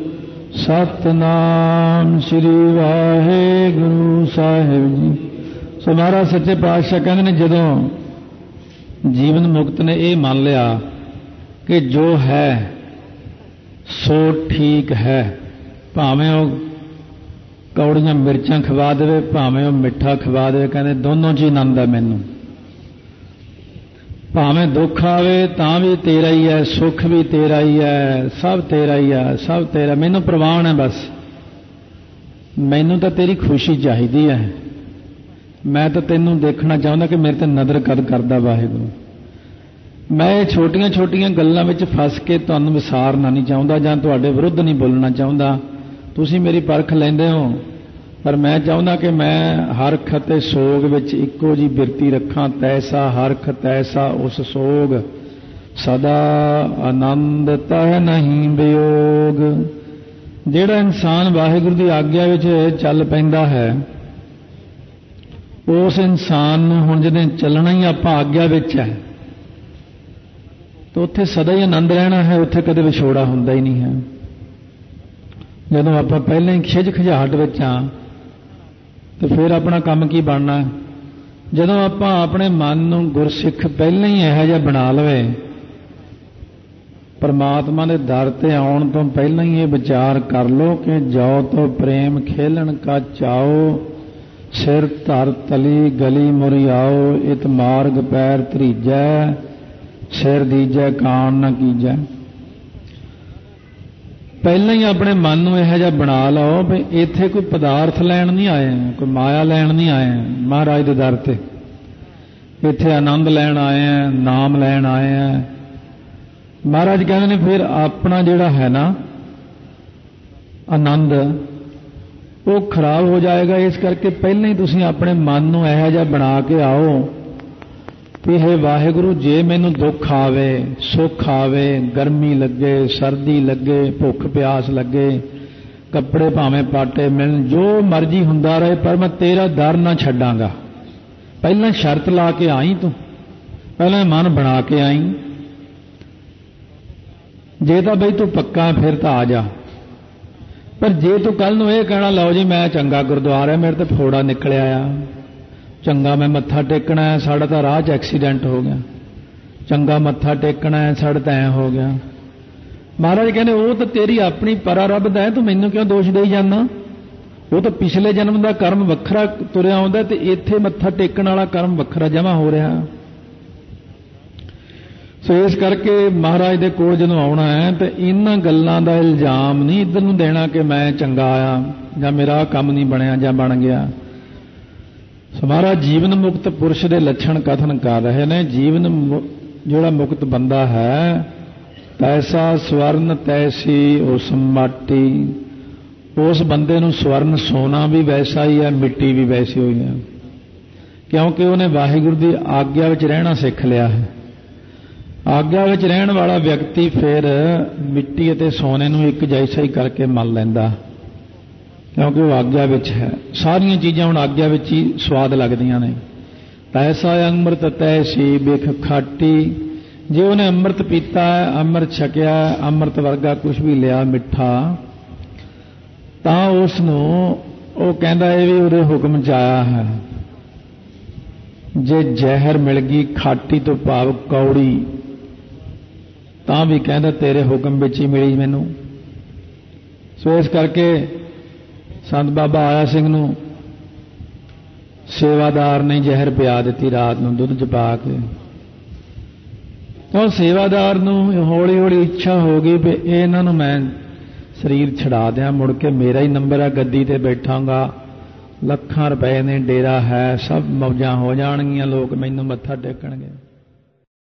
ਸਤਨਾਮ ਸ੍ਰੀ ਵਾਹਿਗੁਰੂ ਸਾਹਿਬ ਜੀ। ਸੋ ਮਹਾਰਾਜ ਸੱਚੇ ਪਾਤਸ਼ਾਹ ਕਹਿੰਦੇ ਨੇ, ਜਦੋਂ ਜੀਵਨ ਮੁਕਤ ਨੇ ਇਹ ਮੰਨ ਲਿਆ ਕਿ ਜੋ ਹੈ ਸੋ ਠੀਕ ਹੈ, ਭਾਵੇਂ ਉਹ ਕੌੜੀਆਂ ਮਿਰਚਾਂ ਖਵਾ ਦੇਵੇ, ਭਾਵੇਂ ਉਹ ਮਿੱਠਾ ਖਵਾ ਦੇਵੇ, ਕਹਿੰਦੇ ਦੋਨੋਂ ਚ ਆਨੰਦ ਹੈ ਮੈਨੂੰ। ਭਾਵੇਂ ਦੁੱਖ ਆਵੇ ਤਾਂ ਵੀ ਤੇਰਾ ਹੀ ਹੈ, ਸੁੱਖ ਵੀ ਤੇਰਾ ਹੀ ਹੈ, ਸਭ ਤੇਰਾ ਹੀ ਹੈ, ਸਭ ਤੇਰਾ, ਮੈਨੂੰ ਪ੍ਰਵਾਨ ਹੈ, ਬਸ ਮੈਨੂੰ ਤਾਂ ਤੇਰੀ ਖੁਸ਼ੀ ਚਾਹੀਦੀ ਹੈ। ਮੈਂ ਤਾਂ ਤੈਨੂੰ ਦੇਖਣਾ ਚਾਹੁੰਦਾ ਕਿ ਮੇਰੇ ਤੇ ਨਜ਼ਰ ਕਦ ਕਰਦਾ ਵਾਹਿਗੁਰੂ। ਮੈਂ ਇਹ ਛੋਟੀਆਂ ਛੋਟੀਆਂ ਗੱਲਾਂ ਵਿੱਚ ਫਸ ਕੇ ਤੁਹਾਨੂੰ ਵਿਸਾਰਨਾ ਨਹੀਂ ਚਾਹੁੰਦਾ, ਜਾਂ ਤੁਹਾਡੇ ਵਿਰੁੱਧ ਨਹੀਂ ਬੋਲਣਾ ਚਾਹੁੰਦਾ। ਤੁਸੀਂ ਮੇਰੀ ਪਰਖ ਲੈਂਦੇ ਹੋ, ਪਰ ਮੈਂ ਚਾਹੁੰਦਾ ਕਿ ਮੈਂ ਹਰਖ ਅਤੇ ਸੋਗ ਵਿੱਚ ਇੱਕੋ ਜਿਹੀ ਬਿਰਤੀ ਰੱਖਾਂ। ਤੈਸਾ ਹਰਖ ਤੈਸਾ ਉਸ ਸੋਗ, ਸਦਾ ਆਨੰਦ ਤਹਿ ਨਹੀਂ ਵਿਯੋਗ। ਜਿਹੜਾ ਇਨਸਾਨ ਵਾਹਿਗੁਰੂ ਦੀ ਆਗਿਆ ਵਿੱਚ ਚੱਲ ਪੈਂਦਾ ਹੈ, ਉਸ ਇਨਸਾਨ ਨੂੰ ਹੁਣ ਜਦੋਂ ਚੱਲਣਾ ਹੀ ਆਪਾਂ ਆਗਿਆ ਵਿੱਚ ਹੈ, ਤਾਂ ਉੱਥੇ ਸਦਾ ਹੀ ਆਨੰਦ ਰਹਿਣਾ ਹੈ, ਉੱਥੇ ਕਦੇ ਵਿਛੋੜਾ ਹੁੰਦਾ ਹੀ ਨਹੀਂ ਹੈ। ਜਦੋਂ ਆਪਾਂ ਪਹਿਲਾਂ ਹੀ ਖਿਝ ਖਿਝਾਹਟ ਵਿੱਚ ਆ, ਤੇ ਫਿਰ ਆਪਣਾ ਕੰਮ ਕੀ ਬਣਨਾ? ਜਦੋਂ ਆਪਾਂ ਆਪਣੇ ਮਨ ਨੂੰ ਗੁਰਸਿੱਖ ਪਹਿਲਾਂ ਹੀ ਇਹੋ ਜਿਹਾ ਬਣਾ ਲਵੇ, ਪਰਮਾਤਮਾ ਦੇ ਦਰ ਤੇ ਆਉਣ ਤੋਂ ਪਹਿਲਾਂ ਹੀ ਇਹ ਵਿਚਾਰ ਕਰ ਲਓ ਕਿ ਜੋ ਤੋ ਪ੍ਰੇਮ ਖੇਲਣ ਕਾ ਚਾਓ, ਸਿਰ ਧਰ ਤਲੀ ਗਲੀ ਮੁਰਿਆਓ, ਇਤ ਮਾਰਗ ਪੈਰ ਧਰੀਜੈ, ਸਿਰ ਦੀਜੈ ਕਾਣ ਨਾ ਕੀਜੈ। ਪਹਿਲਾਂ ਹੀ ਆਪਣੇ ਮਨ ਨੂੰ ਇਹੋ ਜਿਹਾ ਬਣਾ ਲਓ ਵੀ ਇੱਥੇ ਕੋਈ ਪਦਾਰਥ ਲੈਣ ਨਹੀਂ ਆਏ, ਕੋਈ ਮਾਇਆ ਲੈਣ ਨਹੀਂ ਆਏ ਮਹਾਰਾਜ ਦੇ ਦਰ ਤੇ, ਇੱਥੇ ਆਨੰਦ ਲੈਣ ਆਏ ਆ, ਨਾਮ ਲੈਣ ਆਏ ਆ। ਮਹਾਰਾਜ ਕਹਿੰਦੇ ਨੇ ਫਿਰ ਆਪਣਾ ਜਿਹੜਾ ਹੈ ਨਾ ਆਨੰਦ, ਉਹ ਖਰਾਬ ਹੋ ਜਾਏਗਾ। ਇਸ ਕਰਕੇ ਪਹਿਲਾਂ ਹੀ ਤੁਸੀਂ ਆਪਣੇ ਮਨ ਨੂੰ ਇਹੋ ਜਿਹਾ ਬਣਾ ਕੇ ਆਓ ਕਿ ਇਹ ਵਾਹਿਗੁਰੂ, ਜੇ ਮੈਨੂੰ ਦੁੱਖ ਆਵੇ, ਸੁੱਖ ਆਵੇ, ਗਰਮੀ ਲੱਗੇ, ਸਰਦੀ ਲੱਗੇ, ਭੁੱਖ ਪਿਆਸ ਲੱਗੇ, ਕੱਪੜੇ ਭਾਵੇਂ ਪਾਟੇ ਮਿਲਣ, ਜੋ ਮਰਜ਼ੀ ਹੁੰਦਾ ਰਹੇ, ਪਰ ਮੈਂ ਤੇਰਾ ਦਰ ਨਾ ਛੱਡਾਂਗਾ। ਪਹਿਲਾਂ ਸ਼ਰਤ ਲਾ ਕੇ ਆਈ ਤੂੰ, ਪਹਿਲਾਂ ਮਨ ਬਣਾ ਕੇ ਆਈ। ਜੇ ਤਾਂ ਬਈ ਤੂੰ ਪੱਕਾ ਫਿਰ ਤਾਂ ਆ ਜਾ, ਪਰ ਜੇ ਤੂੰ ਕੱਲ ਨੂੰ ਇਹ ਕਹਿਣਾ ਲਓ ਜੀ ਮੈਂ ਚੰਗਾ ਗੁਰਦੁਆਰਾ, ਮੇਰੇ ਤੇ ਫੋੜਾ ਨਿਕਲਿਆ ਆ, ਚੰਗਾ ਮੈਂ ਮੱਥਾ ਟੇਕਣਾ ਹੈ, ਸਾਡਾ ਤਾਂ ਰਾਹ 'ਚ ਐਕਸੀਡੈਂਟ ਹੋ ਗਿਆ, ਚੰਗਾ ਮੱਥਾ ਟੇਕਣਾ ਹੈ, ਸਾਡਾ ਤਾਂ ਐਂ ਹੋ ਗਿਆ। ਮਹਾਰਾਜ ਕਹਿੰਦੇ ਉਹ ਤਾਂ ਤੇਰੀ ਆਪਣੀ ਪਰਾ ਰੱਬ ਦਾ ਹੈ, ਤੂੰ ਮੈਨੂੰ ਕਿਉਂ ਦੋਸ਼ ਦੇਈ ਜਾਂਦਾ? ਉਹ ਤਾਂ ਪਿਛਲੇ ਜਨਮ ਦਾ ਕਰਮ ਵੱਖਰਾ ਤੁਰਿਆ ਆਉਂਦਾ ਤੇ ਇੱਥੇ ਮੱਥਾ ਟੇਕਣ ਵਾਲਾ ਕਰਮ ਵੱਖਰਾ ਜਮ੍ਹਾਂ ਹੋ ਰਿਹਾ। ਸੋ ਇਸ ਕਰਕੇ ਮਹਾਰਾਜ ਦੇ ਕੋਲ ਜਦੋਂ ਆਉਣਾ ਹੈ ਤੇ ਇਹਨਾਂ ਗੱਲਾਂ ਦਾ ਇਲਜ਼ਾਮ ਨਹੀਂ ਇੱਧਰ ਨੂੰ ਦੇਣਾ ਕਿ ਮੈਂ ਚੰਗਾ ਆਇਆ ਜਾਂ ਮੇਰਾ ਕੰਮ ਨਹੀਂ ਬਣਿਆ ਜਾਂ ਬਣ ਗਿਆ। ਸੋ ਮਹਾਰਾਜ ਜੀਵਨ ਮੁਕਤ ਪੁਰਸ਼ ਦੇ ਲੱਛਣ ਕਥਨ ਕਰ ਰਹੇ ਨੇ। ਜੀਵਨ ਜਿਹੜਾ ਮੁਕਤ ਬੰਦਾ ਹੈ, ਤੈਸਾ ਸਵਰਨ ਤੈਸੀ ਉਸ ਮਾਟੀ, ਉਸ ਬੰਦੇ ਨੂੰ ਸਵਰਨ ਸੋਨਾ ਵੀ ਵੈਸਾ ਹੀ ਹੈ, ਮਿੱਟੀ ਵੀ ਵੈਸੀ ਹੋਈ ਹੈ, ਕਿਉਂਕਿ ਉਹਨੇ ਵਾਹਿਗੁਰੂ ਦੀ ਆਗਿਆ ਵਿੱਚ ਰਹਿਣਾ ਸਿੱਖ ਲਿਆ ਹੈ। ਆਗਿਆ ਵਿੱਚ ਰਹਿਣ ਵਾਲਾ ਵਿਅਕਤੀ ਫਿਰ ਮਿੱਟੀ ਅਤੇ ਸੋਨੇ ਨੂੰ ਇੱਕ ਜੈਸਾ ਹੀ ਕਰਕੇ ਮੰਨ ਲੈਂਦਾ, ਕਿਉਂਕਿ ਉਹ ਆਗਿਆ ਵਿੱਚ ਹੈ। ਸਾਰੀਆਂ ਚੀਜ਼ਾਂ ਹੁਣ ਆਗਿਆ ਵਿੱਚ ਹੀ ਸਵਾਦ ਲੱਗਦੀਆਂ ਨੇ। ਤੈਸਾ ਅੰਮ੍ਰਿਤ ਤੈਸੀ ਬਿਖ ਖਾਟੀ, ਜੇ ਉਹਨੇ ਅੰਮ੍ਰਿਤ ਪੀਤਾ ਹੈ, ਅੰਮ੍ਰਿਤ ਛਕਿਆ, ਅੰਮ੍ਰਿਤ ਵਰਗਾ ਕੁਝ ਵੀ ਲਿਆ ਮਿੱਠਾ, ਤਾਂ ਉਸ ਨੂੰ ਉਹ ਕਹਿੰਦਾ ਇਹ ਵੀ ਉਹਦੇ ਹੁਕਮ 'ਚ ਆਇਆ ਹੈ। ਜੇ ਜ਼ਹਿਰ ਮਿਲ ਗਈ ਖਾਟੀ ਤੋਂ ਭਾਵ ਕੌੜੀ, ਤਾਂ ਵੀ ਕਹਿੰਦਾ ਤੇਰੇ ਹੁਕਮ ਵਿੱਚ ਹੀ ਮਿਲੀ ਮੈਨੂੰ। ਸੋ ਇਸ ਕਰਕੇ ਸੰਤ ਬਾਬਾ ਆਇਆ ਸਿੰਘ ਨੂੰ ਸੇਵਾਦਾਰ ਨੇ ਜ਼ਹਿਰ ਪਿਆ ਦਿੱਤੀ ਰਾਤ ਨੂੰ ਦੁੱਧ 'ਚ ਪਾ ਕੇ। ਤਾਂ ਸੇਵਾਦਾਰ ਨੂੰ ਹੌਲੀ ਹੌਲੀ ਇੱਛਾ ਹੋ ਗਈ ਵੀ ਇਹਨਾਂ ਨੂੰ ਮੈਂ ਸਰੀਰ ਛਡਾ ਦਿਆਂ, ਮੁੜ ਕੇ ਮੇਰਾ ਹੀ ਨੰਬਰ ਆ, ਗੱਦੀ ਤੇ ਬੈਠਾਂਗਾ, ਲੱਖਾਂ ਰੁਪਏ ਨੇ, ਡੇਰਾ ਹੈ, ਸਭ ਮੌਜਾਂ ਹੋ ਜਾਣਗੀਆਂ, ਲੋਕ ਮੈਨੂੰ ਮੱਥਾ ਟੇਕਣਗੇ।